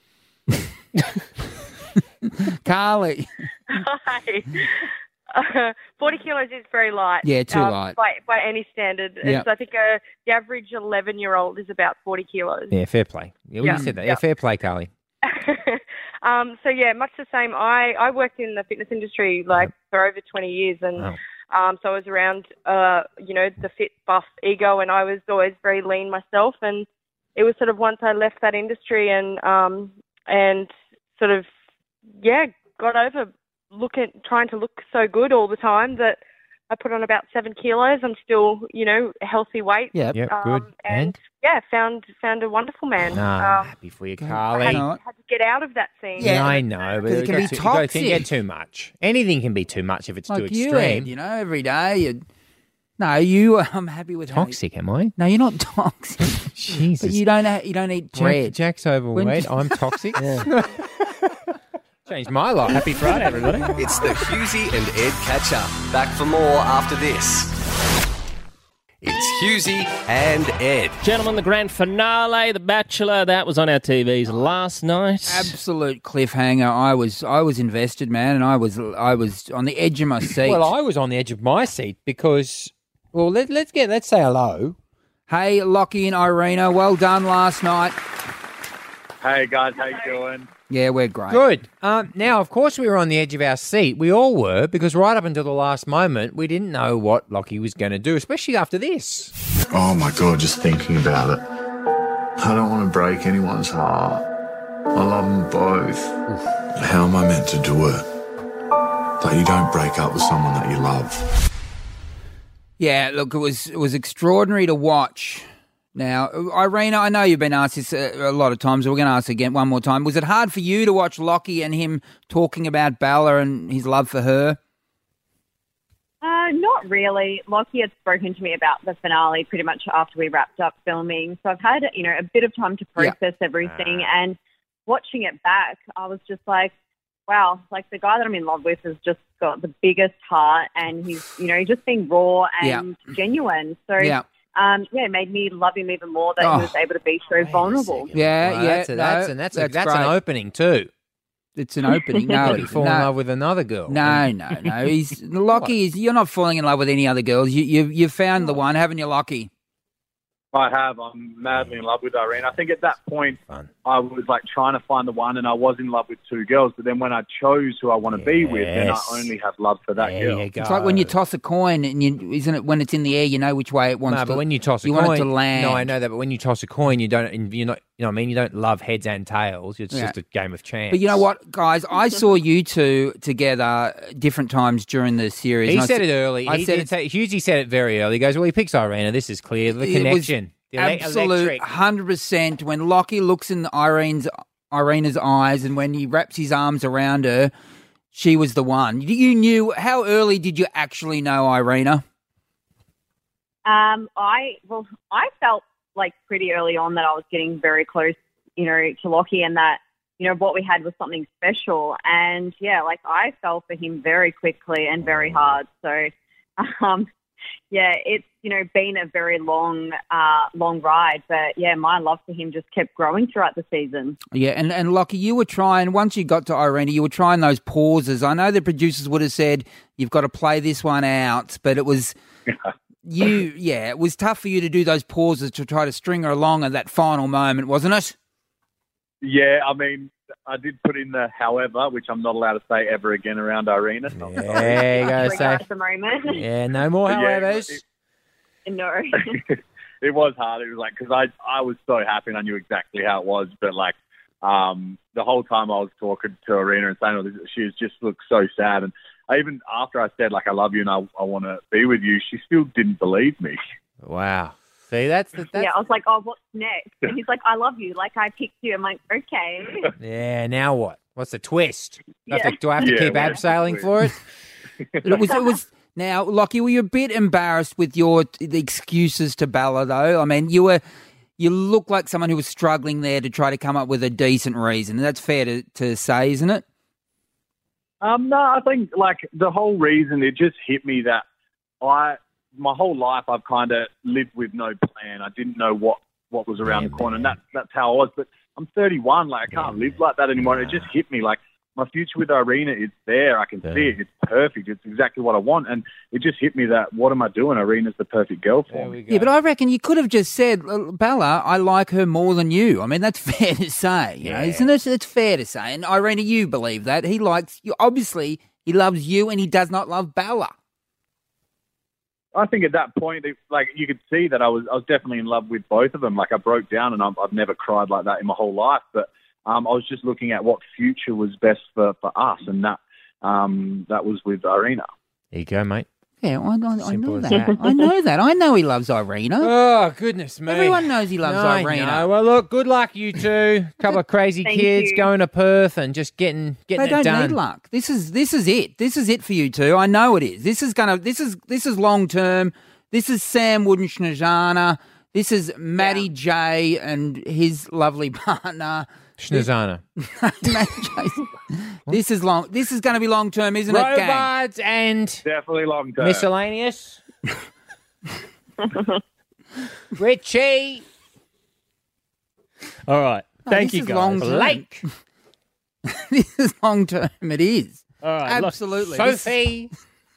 Carly. Hi. Uh, forty kilos is very light. Yeah, too um, light. By, by any standard. Yeah. It's, I think uh, the average eleven-year-old is about forty kilos. Yeah, fair play. Yeah, well, Yeah. you said that. Yeah. Yeah, fair play, Carly. um, so, yeah, much the same. I, I worked in the fitness industry, like, for over twenty years, and Wow. um, so I was around, uh, you know, the fit, buff ego, and I was always very lean myself, and it was sort of once I left that industry and um, and sort of, yeah, got over looking, trying to look so good all the time that I put on about seven kilos. I'm still, you know, a healthy weight. Yep. Yep, Um, good. And, And? yeah, found found a wonderful man. Nah, Um, happy for you, had, Carly. had to get out of that scene. Yeah, I know, but Because it can be you got to toxic. get too much. Anything can be too much if it's Like too you, extreme. Ed, you know, every day. You, no, you. I'm happy with how you- Toxic, am I? No, you're not toxic. Jesus. But you don't. Ha- you don't eat Jack- bread. Jack's overweight. When- I'm toxic. Changed my life. Happy Friday, everybody. It's the Hughesy and Ed catch up. Back for more after this. It's Hughesy and Ed. Gentlemen, the grand finale, The Bachelor, that was on our T Vs last night. Absolute cliffhanger. I was. I was invested, man, and I was. I was on the edge of my seat. Well, I was on the edge of my seat because, well, let, let's get let's say hello. Hey, Lockie and Irina, well done last night. Hey guys, how you doing? Yeah, we're great. Good. Um, now, of course, we were on the edge of our seat. We all were, because right up until the last moment, we didn't know what Lockie was going to do, especially after this. Oh my God, just thinking about it. I don't want to break anyone's heart. I love them both. How am I meant to do it? Like, you don't break up with someone that you love. Yeah, look, it was it was extraordinary to watch. Now, Irina, I know you've been asked this a, a lot of times. So we're going to ask again one more time. Was it hard for you to watch Lockie and him talking about Bella and his love for her? Uh, not really. Lockie had spoken to me about the finale pretty much after we wrapped up filming. So I've had, you know, a bit of time to process everything. And watching it back, I was just like, wow, like the guy that I'm in love with has just got the biggest heart, and he's, you know, he's just being raw and Yeah. genuine. So, Yeah. um, yeah, it made me love him even more that Oh. he was able to be so vulnerable. Yeah, Well, yeah. That's, a, no, that's, an, that's, a, that's great. an opening too. It's an opening. No, What, you fall no. in love with another girl. No, no, no. He's Lockie. Is you're not falling in love with any other girls. You you you found the one, haven't you, Lockie? I have. I'm madly in love with Irene. I think at that point, I was like trying to find the one, and I was in love with two girls. But then when I chose who I want to be with, then I Yes. only have love for that girl. It's like when you toss a coin, and you isn't it when it's in the air, you know which way it wants No, to. but when you toss a you coin, want it to land. no, I know that. But when you toss a coin, you don't. You're not. You know what I mean? You don't love heads and tails. It's Yeah. just a game of chance. But you know what, guys? I saw you two together different times during the series. He and I said s- it early. I he said did say, Husey said it very early. He goes, well, he picks Irina. This is clear. The It was connection. The ele- absolute electric. hundred percent. When Lockie looks in Irene's Irina's eyes, and when he wraps his arms around her, she was the one. You- You knew. How early did you actually know Irina? Um, I well, I felt like pretty early on that I was getting very close, you know, to Lockie, and that, you know, what we had was something special. And yeah, like I fell for him very quickly and very hard. So, um, yeah, it's, you know, been a very long, uh, long ride. But yeah, my love for him just kept growing throughout the season. Yeah, and, and Lockie, you were trying, once you got to Irina, you were trying those pauses. I know the producers would have said, you've got to play this one out, but it was, you, yeah, it was tough for you to do those pauses to try to string her along at that final moment, wasn't it? Yeah, I mean, I did put in the however, which I'm not allowed to say ever again around Irina. So- Yeah, you gotta say. At the moment. Yeah, no more But yeah, howevers. it- No. it was hard. It was like, because I, I was so happy and I knew exactly how it was. But like, um, the whole time I was talking to Irina and saying all this, she was just looked so sad. And I, even after I said, like, I love you and I, I want to be with you, she still didn't believe me. Wow. See, that's the, that's Yeah, I was like, oh, what's next? And he's like, I love you. Like, I picked you. I'm like, okay. Yeah, now what? What's the twist? Do I have to, Yeah. do I have to Yeah, keep well, abseiling for it? It was, it was, now, Lockie, were you a bit embarrassed with your the excuses to Bella, though? I mean, you were, you look like someone who was struggling there to try to come up with a decent reason. That's fair to, to say, isn't it? Um, no, I think like the whole reason it just hit me that I, my whole life I've kind of lived with no plan. I didn't know what, what was around the corner, and that's that's how I was. But I'm thirty-one, like I can't live like that anymore. And it just hit me like my future with Irina is there. I can see it. It's perfect. It's exactly what I want. And it just hit me that what am I doing? Irina's the perfect girl for me. Yeah, but I reckon you could have just said, Bella, I like her more than you. I mean, that's fair to say, you know, isn't it? It's fair to say. And Irina, you believe that. He likes you. Obviously, he loves you and he does not love Bella. I think at that point, it, like you could see that I was, I was definitely in love with both of them. Like I broke down, and I've, I've never cried like that in my whole life. But um, I was just looking at what future was best for, for us, and that um, that was with Irina. There you go, mate. Yeah, I, I, I know as that. that. I know that. I know he loves Irina. Oh, goodness me. Everyone knows he loves I Irina. know. Well, look, good luck, you two. Couple of crazy Thank kids you. going to Perth and just getting getting They don't it done. need luck. This is this is it. This is it for you two. I know it is. This is gonna. This is this is long term. This is Sam Wood and Snezana. This is Matty J and his lovely partner. Snezana. Matty J. This is long. This is going to be long term, isn't it, gang? Robards and Definitely long term. miscellaneous. Richie. All right. No, Thank this you, is guys. long-term. Blake. This is long term. It is. All right. look, Absolutely. This- Sophie.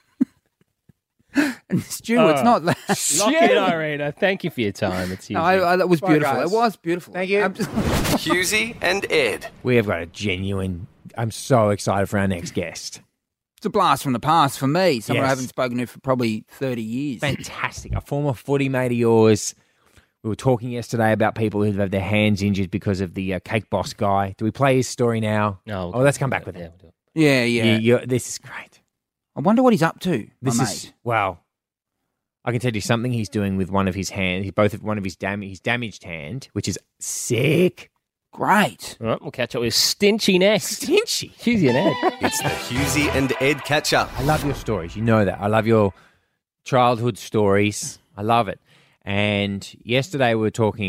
And Stu, it's not that. Lock in, Irina. Thank you for your time. It's No, I, I, that was Bye, beautiful. guys. It was beautiful. Thank you. Husey and Ed. We have got a genuine. I'm so excited for our next guest. It's a blast from the past for me. Someone I Yes. haven't spoken to for probably thirty years. Fantastic. A former footy mate of yours. We were talking yesterday about people who've had their hands injured because of the uh, Cake Boss guy. Do we play his story now? No. Oh, let's come back with it. Yeah, yeah. You- you- this is great. I wonder what he's up to. This my is mate. wow. I can tell you something he's doing with one of his hands. He both of one of his dam- his damaged hand, which is sick. Great. All right, we'll catch up with Stinchy next. Stinchy. Husey and Ed. It's the Husey and Ed catch up. I love your stories. You know that. I love your childhood stories. I love it. And yesterday we were talking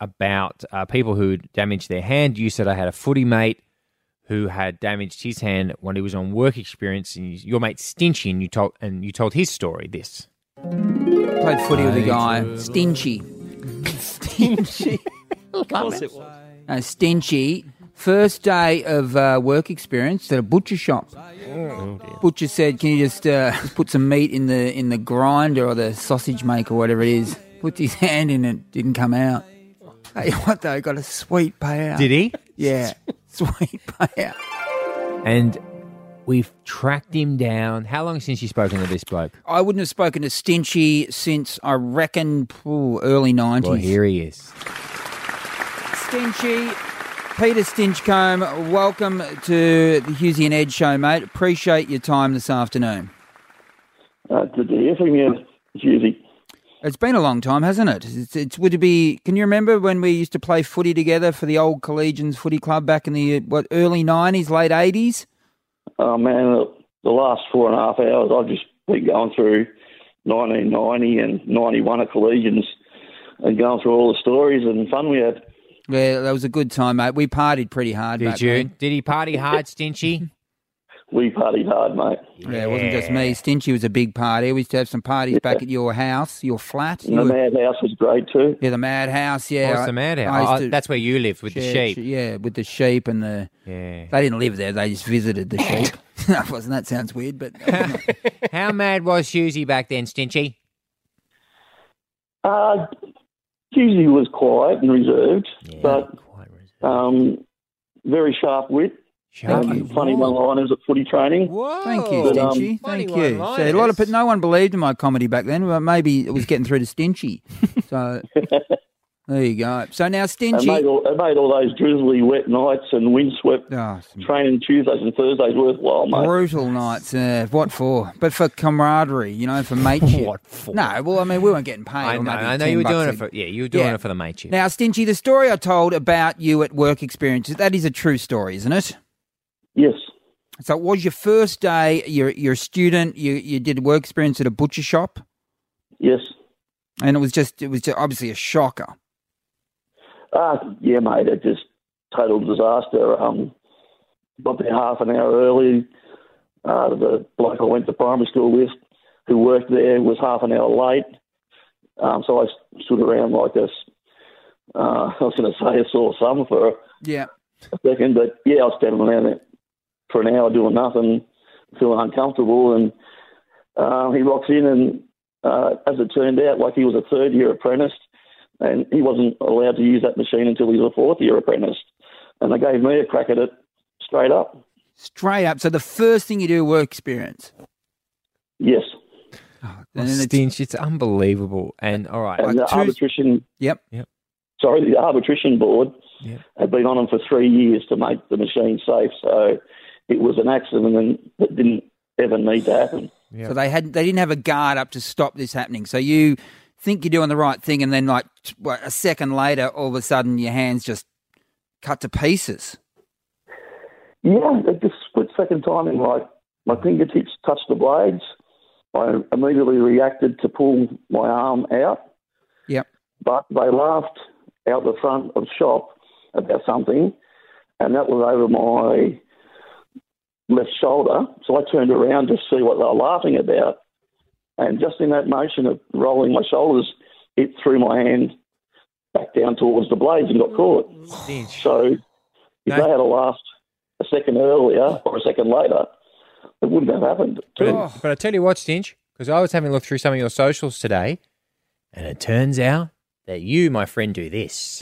about uh, people who damaged their hand. You said I had a footy mate who had damaged his hand when he was on work experience, and your mate Stinchy, and you told and you told his story. This Played footy with a guy, Stinchy. Stinchy. Of course it was. No, Stinchy. First day of uh, work experience at a butcher shop. Oh, dear. Butcher said, "Can you just uh, put some meat in the in the grinder or the sausage maker, or whatever it is?" Put his hand in it, didn't come out. Hey, what though? Got a sweet payout. Did he? Yeah, sweet payout. And we've tracked him down. How long since you've spoken to this bloke? I wouldn't have spoken to Stinchy since I reckon ooh, early nineties. Well, here he is. Stinchy, Peter Stinchcombe, welcome to the Hughesy and Ed show, mate. Appreciate your time this afternoon. Uh, good to hear from you, Hughesy. It's been a long time, hasn't it? It's, it's would it be? Can you remember when we used to play footy together for the old Collegians Footy Club back in the what early nineties, late eighties? Oh man, the, the last four and a half hours I've just been going through nineteen ninety and ninety-one at Collegians and going through all the stories and fun we had. Yeah, that was a good time, mate. We partied pretty hard. Did back you? then. Did he party hard, Stinchy? We partied hard, mate. Yeah, it wasn't just me. Stinchy was a big party. We used to have some parties back at your house, your flat. And the You were- madhouse was great too. Yeah, the madhouse. Yeah, What's I- the madhouse? I used Oh, to- that's where you lived with the Yeah, sheep. Yeah, with the sheep and the. Yeah. They didn't live there. They just visited the sheep. That wasn't. That sounds weird, but How mad was Hughesy back then, Stinchy? Uh, Hughesy was quiet and reserved, but um, very sharp wit. Sharp um, wit. Funny one-liners at footy training. thank you, But, um, Stinchy. Thank you. So a lot of pe- no one believed in my comedy back then, but maybe it was getting through to Stinchy. So there you go. So now I Stinchy. made, all, I made all those drizzly wet nights and windswept Oh, training Tuesdays and Thursdays worthwhile, mate. Brutal nights. Uh, what for? But for camaraderie, you know, for mateship. What for? No, well, I mean, we weren't getting paid. I or know, maybe I know ten you were bucks doing a- it for yeah, you were doing Yeah. it for the mateship. Now, Stinchy, the story I told about you at work experience, that is a true story, isn't it? Yes. So it was your first day, you're, you're a student, you, you did work experience at a butcher shop, Yes. and it was just, it was just obviously a shocker. Uh, yeah, mate, it just total disaster. Um, got there half an hour early. Uh, the bloke I went to primary school with who worked there was half an hour late. Um, so I stood around like this. Uh, I was going to say I saw some for a Yeah. second, but yeah, I was standing around there for an hour doing nothing, feeling uncomfortable. And uh, he rocks in, and uh, as it turned out, like he was a third year apprentice, and he wasn't allowed to use that machine until he was a fourth year apprentice. And they gave me a crack at it straight up. Straight up. So the first thing you do, work experience. Yes. Oh, Stinch, it's unbelievable. And all right, And the arbitration. Yep. Yep. Sorry, the arbitration board Yep. had been on them for three years to make the machine safe. So it was an accident, and it didn't ever need to happen. So they had they didn't have a guard up to stop this happening. So you think you're doing the right thing, and then like t- what, a second later, all of a sudden your hands just cut to pieces. Yeah, at this split second timing, like my fingertips touched the blades. I immediately reacted to pull my arm out. Yep. But they laughed out the front of shop about something, and that was over my left shoulder. So I turned around to see what they were laughing about. And just in that motion of rolling my shoulders, it threw my hand back down towards the blades and got caught. So if they had a laughed a second earlier or a second later, it wouldn't have happened. But, I, but I tell you what, Stinch, because I was having a look through some of your socials today, and it turns out that you, my friend, do this.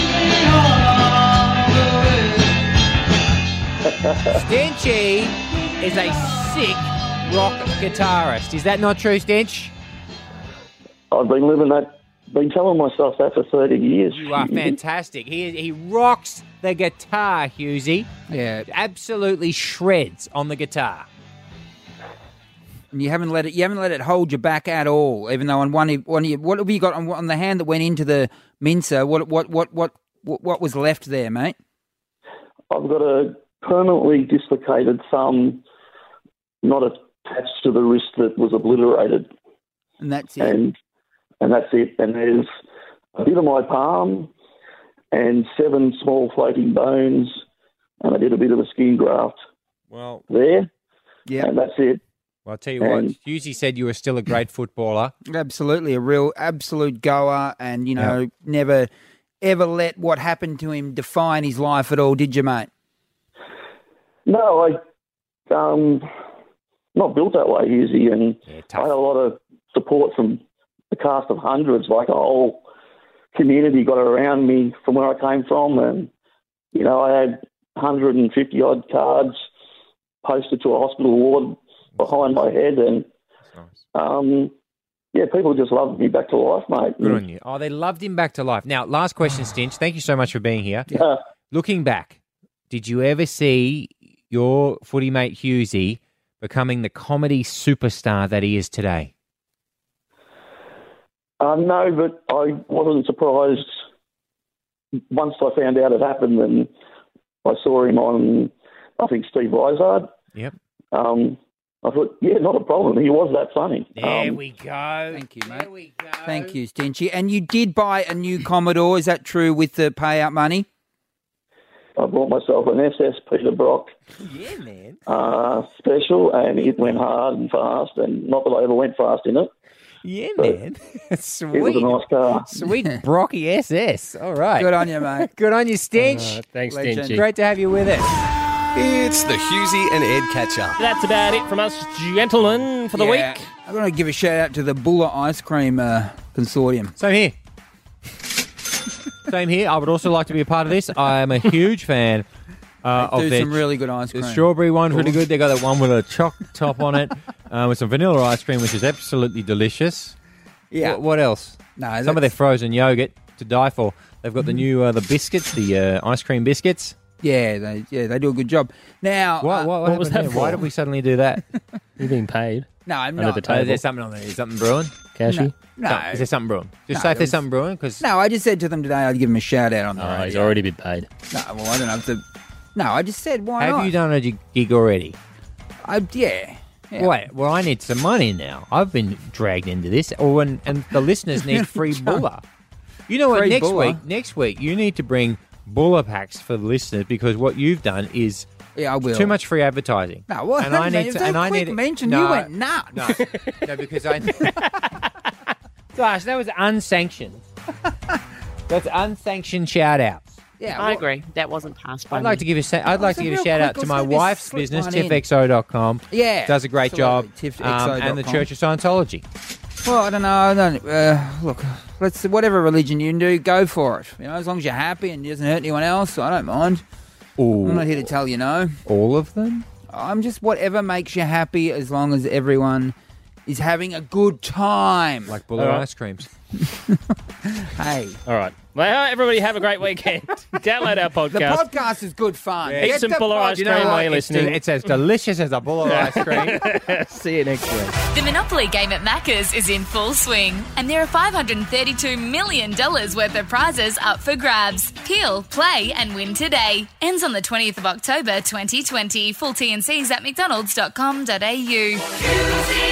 Stinchy is a sick rock guitarist. Is that not true, Stinch? I've been living that, been telling myself that for thirty years. You are fantastic. He he rocks the guitar, Hughesy. Yeah. Absolutely shreds on the guitar. And you haven't let it. You haven't let it hold you back at all. Even though on one, one, of you- what have you got on, on the hand that went into the mincer? What, what, what, what, what, what was left there, mate? I've got a permanently dislocated thumb, not attached to the wrist that was obliterated. And that's it. And and that's it. And there's a bit of my palm and seven small floating bones, and I did a bit of a skin graft Well, there, yeah, and that's it. Well, I'll tell you And- what, Husey said you were still a great footballer. Absolutely, a real absolute goer, and you know, never ever let what happened to him define his life at all, did you, mate? No, I um not built that way, Husey, and I had a lot of support from the cast of hundreds, like a whole community got around me from where I came from, and you know, I had one hundred fifty odd cards posted to a hospital ward behind my head, and um, yeah, people just loved me back to life, mate. Good on you. Oh, they loved him back to life. Now, last question, Stinch. Thank you so much for being here. Yeah. Looking back, did you ever see your footy mate Husey becoming the comedy superstar that he is today? Uh, no, but I wasn't surprised once I found out it happened, and I saw him on, I think, Steve Izard. Yep. Um, I thought, yeah, not a problem. He was that funny. There Um, we go. Thank you, mate. There we go. Thank you, Stinchy. And you did buy a new Commodore, is that true, with the payout money? I bought myself an S S Peter Brock Yeah, man. uh, special, and it went hard and fast, and not that I ever went fast in it. Yeah, but man. Sweet. It was a nice car. Sweet Brocky S S. All right. Good on you, mate. Good on you, Stinch. Uh, thanks, Legend. Stinchy. Great to have you with us. It's the Husey and Ed catch-up. That's about it from us, gentlemen, for the Yeah. week. I'm going to give a shout out to the Buller Ice Cream uh, Consortium. Same here. Same here. I would also like to be a part of this. I am a huge fan uh, They do of their some really good ice The cream. strawberry one's really good. They got that one with a choc top on it, uh, with some vanilla ice cream, which is absolutely delicious. Yeah. What, what else? No, Some of that's- their frozen yogurt to die for. They've got the new uh, the biscuits, the uh, ice cream biscuits. Yeah, they yeah they do a good job. Now, What, uh, what, what, was happened that there? Why for? did we suddenly do that? You've been paid. no, I'm Under not. the Uh, table. there's something on there. Is something brewing? Cashy? No, So- is there something brewing? Just No, say if it there's was- something brewing, because no, I just said to them today I'd give them a shout out on the Oh, radio. he's already been paid. No, well, I don't know if the. No, I just said why have not? you done a g- gig already? I, yeah. yeah. Wait, well, I need some money now. I've been dragged into this, or and, and the listeners need free buller. You know what? Free Next buller? week, next week, you need to bring buller packs for the listeners, because what you've done is Yeah, I will. too much free advertising. No, what? And I need It to. was a And I quick need mention. No, You went nah. no, no, because I. Gosh, that was unsanctioned. That's unsanctioned shout outs. Yeah, I well, agree. That wasn't passed by I'd like me. to give a sa- I'd like to So give a real shout quick, out to let's my let me wife's slip business, one in. tiff x o dot com. Yeah, Does a great job. absolutely, tiff x o Um, dot and the com. Church of Scientology. Well, I don't know. I don't. Uh, look, let's whatever religion you do, go for it. You know, as long as you're happy and it doesn't hurt anyone else, I don't mind. I'm not here to tell you no. All of them? I'm just whatever makes you happy, as long as everyone is having a good time. Like Buller All right. ice creams. Hey, All right. Well, everybody have a great weekend. Download our the podcast. podcast is good fun. Eat Get some the Buller pod- ice You know cream what? while you're It's, listening. it's as delicious as a Buller ice cream. See you next week. The Monopoly game at Macca's is in full swing, and there are five hundred thirty-two million dollars worth of prizes up for grabs. Peel, play, and win today. Ends on the twentieth of October, twenty twenty. Full T and Cs at mcdonalds dot com dot a u.